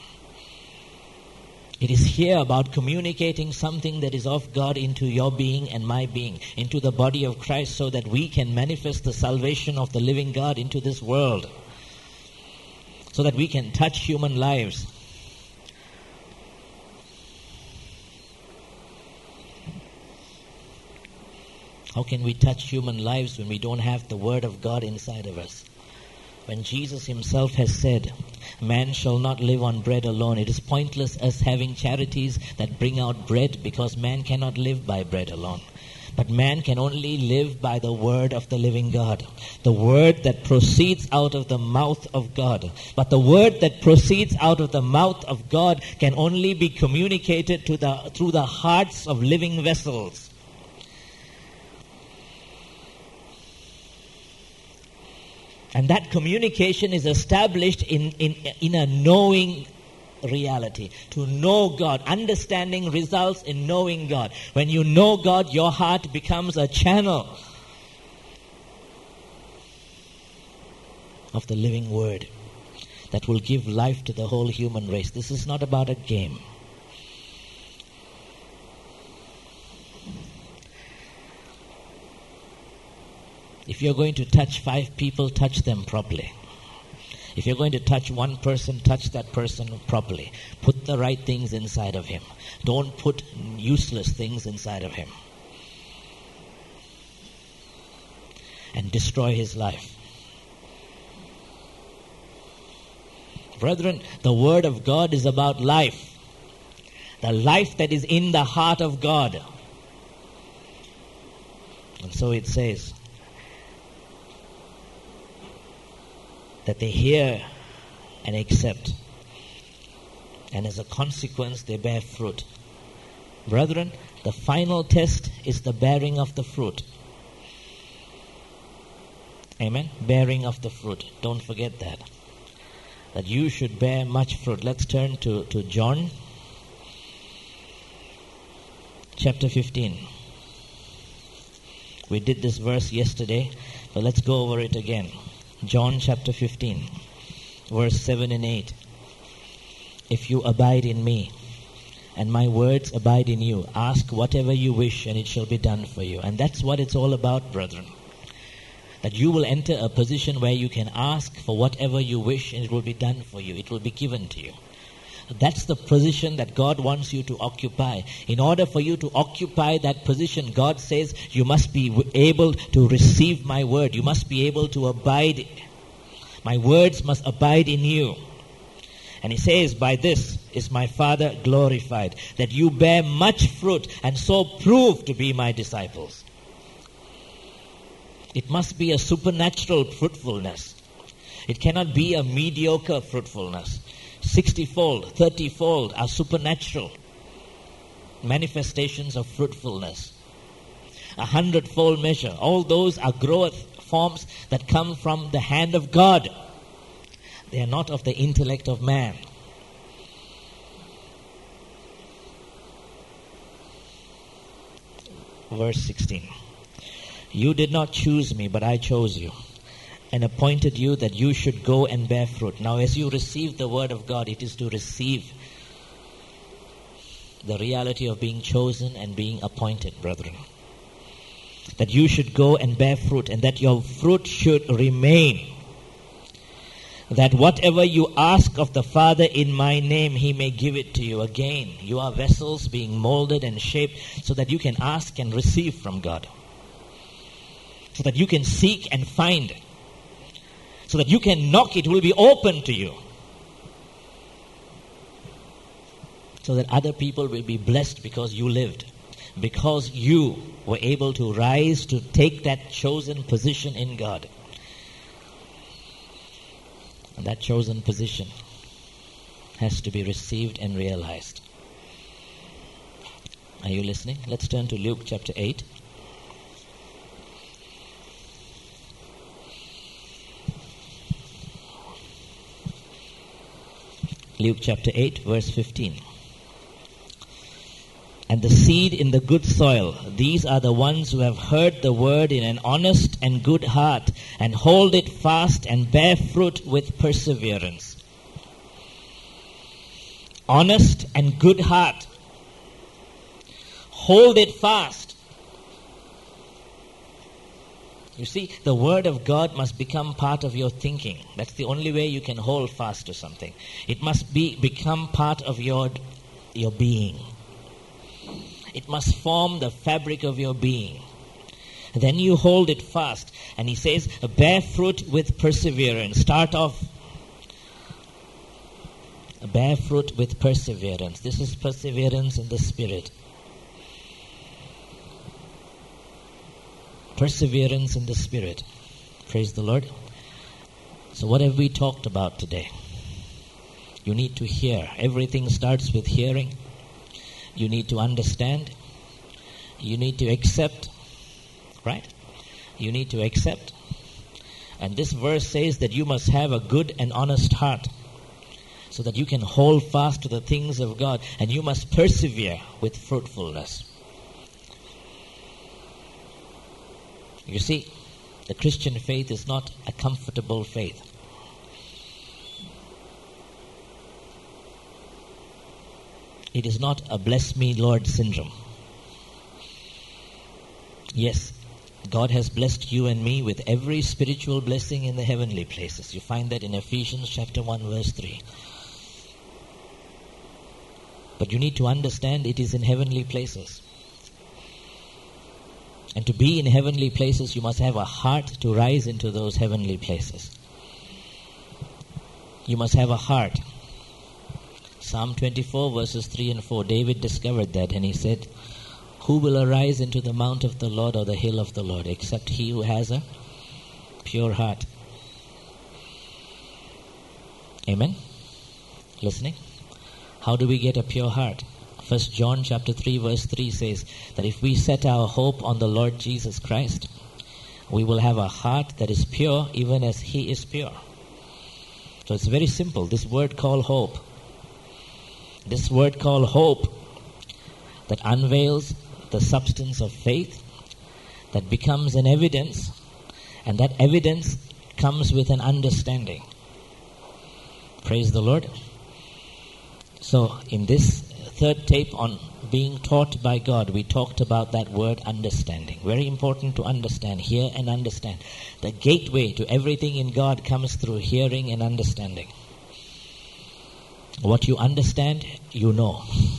It is here about communicating something that is of God into your being and my being, into the body of Christ, so that we can manifest the salvation of the living God into this world, so that we can touch human lives. How can we touch human lives when we don't have the Word of God inside of us? When Jesus himself has said, man shall not live on bread alone. It is pointless us having charities that bring out bread, because man cannot live by bread alone. But man can only live by the word of the living God. The word that proceeds out of the mouth of God. But the word that proceeds out of the mouth of God can only be communicated to the through the hearts of living vessels. And that communication is established in, in, in a knowing reality. To know God. Understanding results in knowing God. When you know God, your heart becomes a channel of the living word that will give life to the whole human race. This is not about a game. If you're going to touch five people, touch them properly. If you're going to touch one person, touch that person properly. Put the right things inside of him. Don't put useless things inside of him. And destroy his life. Brethren, the Word of God is about life. The life that is in the heart of God. And so it says that they hear and accept. And as a consequence, they bear fruit. Brethren, the final test is the bearing of the fruit. Amen? Bearing of the fruit. Don't forget that. That you should bear much fruit. Let's turn to, to John chapter fifteen. We did this verse yesterday, but let's go over it again. John chapter fifteen, verse seven and eight. If you abide in me, and my words abide in you, ask whatever you wish, and it shall be done for you. And that's what it's all about, brethren. That you will enter a position where you can ask for whatever you wish, and it will be done for you. It will be given to you. That's the position that God wants you to occupy. In order for you to occupy that position, God says you must be able to receive my word. You must be able to abide. My words must abide in you. And he says, by this is my Father glorified, that you bear much fruit and so prove to be my disciples. It must be a supernatural fruitfulness. It cannot be a mediocre fruitfulness. Sixty-fold, thirty-fold are supernatural manifestations of fruitfulness. A hundredfold measure, all those are growth forms that come from the hand of God. They are not of the intellect of man. Verse sixteen. You did not choose me, but I chose you, and appointed you that you should go and bear fruit. Now as you receive the word of God, it is to receive the reality of being chosen and being appointed, brethren. That you should go and bear fruit, and that your fruit should remain. That whatever you ask of the Father in my name, He may give it to you. Again, you are vessels being molded and shaped so that you can ask and receive from God. So that you can seek and find. So that you can knock, it will be open to you. So that other people will be blessed because you lived. Because you were able to rise to take that chosen position in God. And that chosen position has to be received and realized. Are you listening? Let's turn to Luke chapter eight. Luke chapter eight, verse fifteen. And the seed in the good soil, these are the ones who have heard the word in an honest and good heart, and hold it fast and bear fruit with perseverance. Honest and good heart. Hold it fast. You see, the word of God must become part of your thinking. That's the only way you can hold fast to something. It must be become part of your, your being. It must form the fabric of your being. Then you hold it fast. And he says, bear fruit with perseverance. Start off. Bear fruit with perseverance. This is perseverance in the Spirit. Perseverance in the Spirit. Praise the Lord. So what have we talked about today? You need to hear. Everything starts with hearing. You need to understand. You need to accept. Right? You need to accept. And this verse says that you must have a good and honest heart, so that you can hold fast to the things of God, and you must persevere with fruitfulness. You see, the Christian faith is not a comfortable faith. It is not a bless me Lord syndrome. Yes, God has blessed you and me with every spiritual blessing in the heavenly places. You find that in Ephesians chapter one verse three. But you need to understand it is in heavenly places. And to be in heavenly places, you must have a heart to rise into those heavenly places. You must have a heart. Psalm twenty-four verses three and four, David discovered that, and he said, who will arise into the mount of the Lord or the hill of the Lord, except he who has a pure heart? Amen? Listening? How do we get a pure heart? First John chapter three verse three says that if we set our hope on the Lord Jesus Christ, we will have a heart that is pure even as he is pure. So it's very simple. This word called hope. This word called hope that unveils the substance of faith, that becomes an evidence, and that evidence comes with an understanding. Praise the Lord. So in this third tape on being taught by God, we talked about that word understanding. Very important to understand, hear and understand. The gateway to everything in God comes through hearing and understanding. What you understand, you know.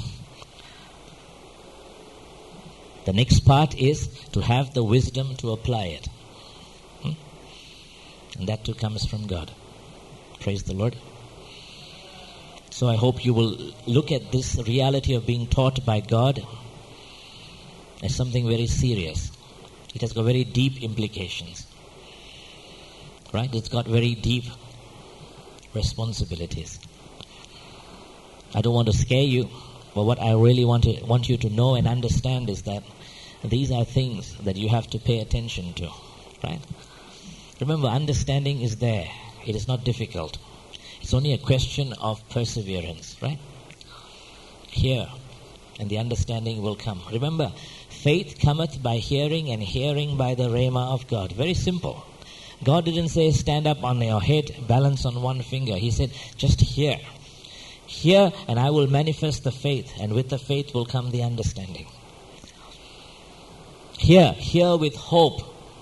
The next part is to have the wisdom to apply it. Hmm? And that too comes from God. Praise the Lord. So I hope you will look at this reality of being taught by God as something very serious. It has got very deep implications. Right? It's got very deep responsibilities. I don't want to scare you, but what I really want to want you to know and understand is that these are things that you have to pay attention to. Right? Remember, understanding is there. It is not difficult. It's only a question of perseverance, right? Hear, and the understanding will come. Remember, faith cometh by hearing, and hearing by the rhema of God. Very simple. God didn't say, stand up on your head, balance on one finger. He said, just hear. Hear, and I will manifest the faith, and with the faith will come the understanding. Hear, hear with hope.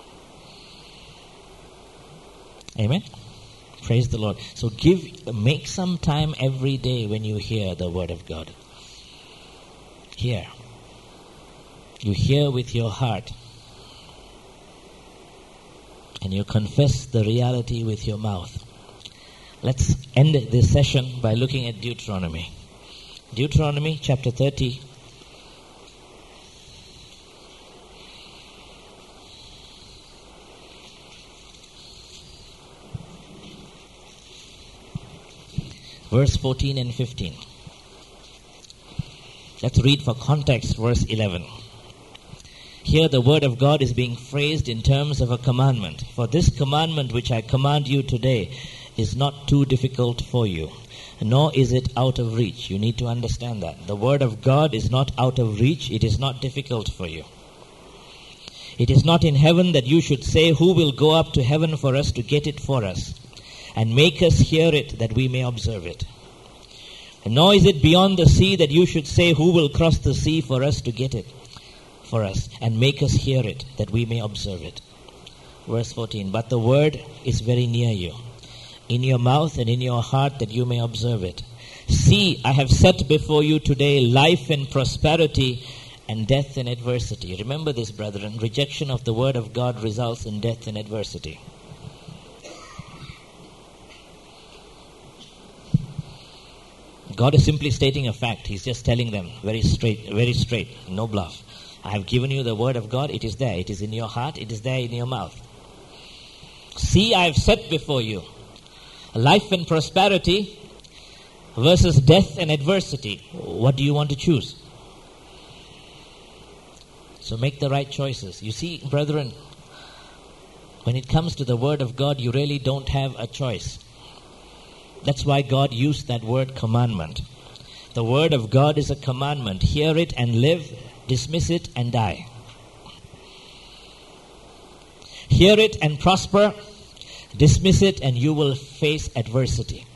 Amen? Praise the Lord. So give, make some time every day when you hear the word of God. Hear. You hear with your heart. And you confess the reality with your mouth. Let's end this session by looking at Deuteronomy. Deuteronomy chapter thirty. Verse fourteen and fifteen. Let's read for context verse eleven. Here the word of God is being phrased in terms of a commandment. For this commandment which I command you today is not too difficult for you, nor is it out of reach. You need to understand that. The word of God is not out of reach. It is not difficult for you. It is not in heaven that you should say, who will go up to heaven for us to get it for us, and make us hear it that we may observe it. And nor is it beyond the sea that you should say, who will cross the sea for us to get it for us, and make us hear it that we may observe it. Verse fourteen, but the word is very near you, in your mouth and in your heart, that you may observe it. See, I have set before you today life and prosperity, and death and adversity. Remember this, brethren. Rejection of the word of God results in death and adversity. God is simply stating a fact. He's just telling them very straight, very straight, no bluff. I have given you the word of God. It is there. It is in your heart. It is there in your mouth. See, I have set before you life and prosperity versus death and adversity. What do you want to choose? So make the right choices. You see, brethren, when it comes to the word of God, you really don't have a choice. That's why God used that word commandment. The word of God is a commandment. Hear it and live, dismiss it and die. Hear it and prosper, dismiss it and you will face adversity.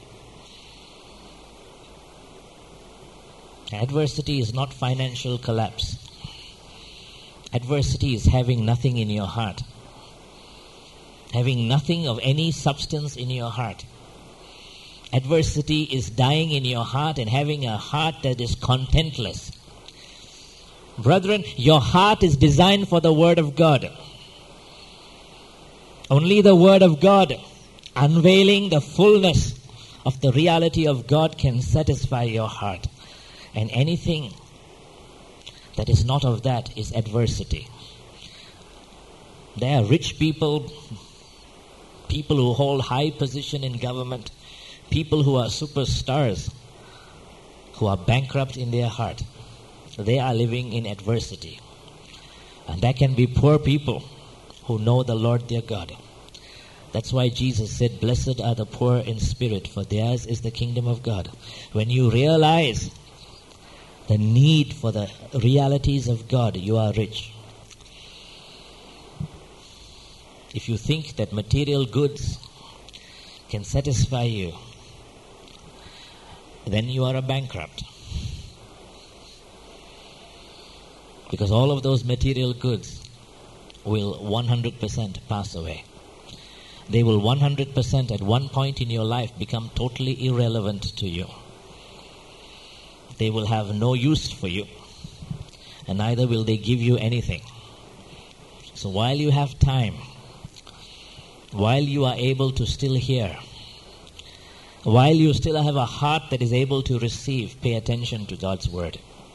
Adversity is not financial collapse. Adversity is having nothing in your heart. Having nothing of any substance in your heart. Adversity is dying in your heart and having a heart that is contentless. Brethren, your heart is designed for the word of God. Only the word of God, unveiling the fullness of the reality of God, can satisfy your heart. And anything that is not of that is adversity. There are rich people, people who hold high position in government, people who are superstars, who are bankrupt in their heart. They are living in adversity. And that can be poor people who know the Lord their God. That's why Jesus said, blessed are the poor in spirit, for theirs is the kingdom of God. When you realize the need for the realities of God, you are rich. If you think that material goods can satisfy you, then you are a bankrupt. Because all of those material goods will one hundred percent pass away. They will one hundred percent at one point in your life become totally irrelevant to you. They will have no use for you, and neither will they give you anything. So while you have time, while you are able to still hear, while you still have a heart that is able to receive, pay attention to God's word.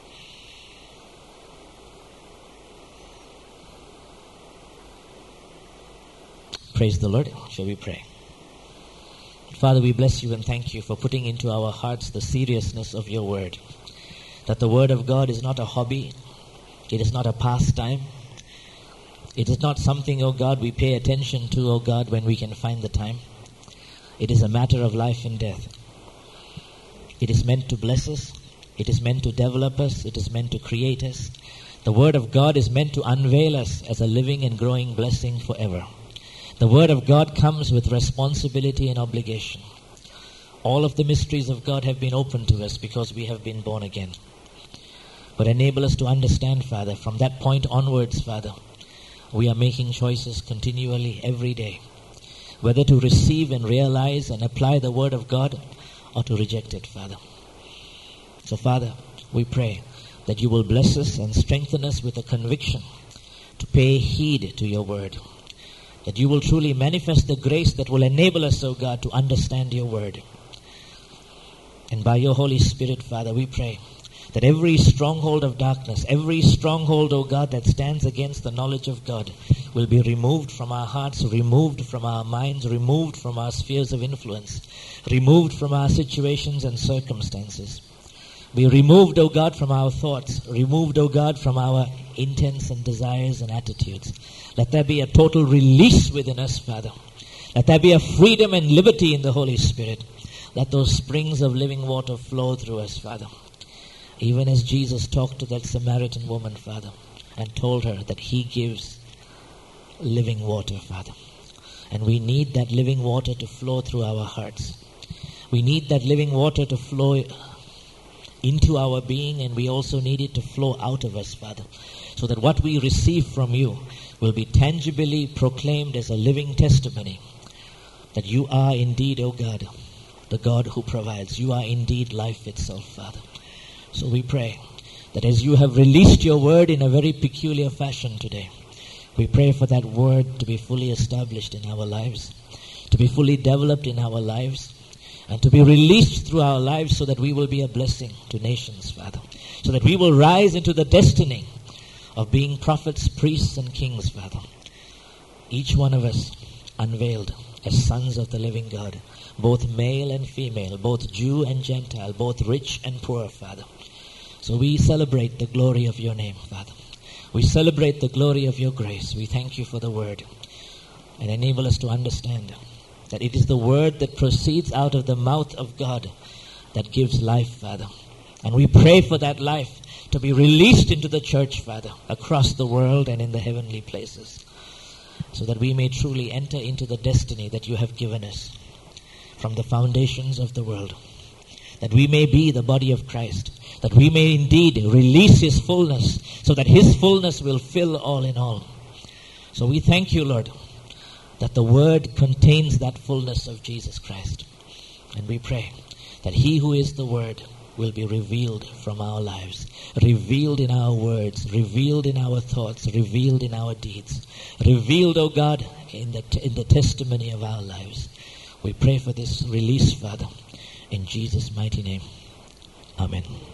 Praise the Lord. Shall we pray? Father, we bless you and thank you for putting into our hearts the seriousness of your word. That the word of God is not a hobby. It is not a pastime. It is not something, oh God, we pay attention to, oh God, when we can find the time. It is a matter of life and death. It is meant to bless us. It is meant to develop us. It is meant to create us. The word of God is meant to unveil us as a living and growing blessing forever. The word of God comes with responsibility and obligation. All of the mysteries of God have been opened to us because we have been born again. But enable us to understand, Father, from that point onwards, Father, we are making choices continually every day, whether to receive and realize and apply the word of God or to reject it, Father. So, Father, we pray that you will bless us and strengthen us with a conviction to pay heed to your word. That you will truly manifest the grace that will enable us, O God, to understand your word. And by your Holy Spirit, Father, we pray that every stronghold of darkness, every stronghold, O God, that stands against the knowledge of God will be removed from our hearts, removed from our minds, removed from our spheres of influence, removed from our situations and circumstances. Be removed, O God, from our thoughts, removed, O God, from our intents and desires and attitudes. Let there be a total release within us, Father. Let there be a freedom and liberty in the Holy Spirit. Let those springs of living water flow through us, Father. Even as Jesus talked to that Samaritan woman, Father, and told her that he gives living water, Father. And we need that living water to flow through our hearts. We need that living water to flow into our being, and we also need it to flow out of us, Father, so that what we receive from you will be tangibly proclaimed as a living testimony that you are indeed, O God, the God who provides. You are indeed life itself, Father. So we pray that as you have released your word in a very peculiar fashion today, we pray for that word to be fully established in our lives, to be fully developed in our lives, and to be released through our lives so that we will be a blessing to nations, Father, so that we will rise into the destiny of being prophets, priests, and kings, Father. Each one of us unveiled as sons of the living God, both male and female, both Jew and Gentile, both rich and poor, Father. So we celebrate the glory of your name, Father. We celebrate the glory of your grace. We thank you for the word, and enable us to understand that it is the word that proceeds out of the mouth of God that gives life, Father. And we pray for that life to be released into the church, Father, across the world and in the heavenly places, so that we may truly enter into the destiny that you have given us from the foundations of the world, that we may be the body of Christ, that we may indeed release his fullness, so that his fullness will fill all in all. So we thank you, Lord, that the word contains that fullness of Jesus Christ. And we pray that he who is the word will be revealed from our lives, revealed in our words, revealed in our thoughts, revealed in our deeds, revealed, O God, in the, t- in the testimony of our lives. We pray for this release, Father, in Jesus' mighty name. Amen.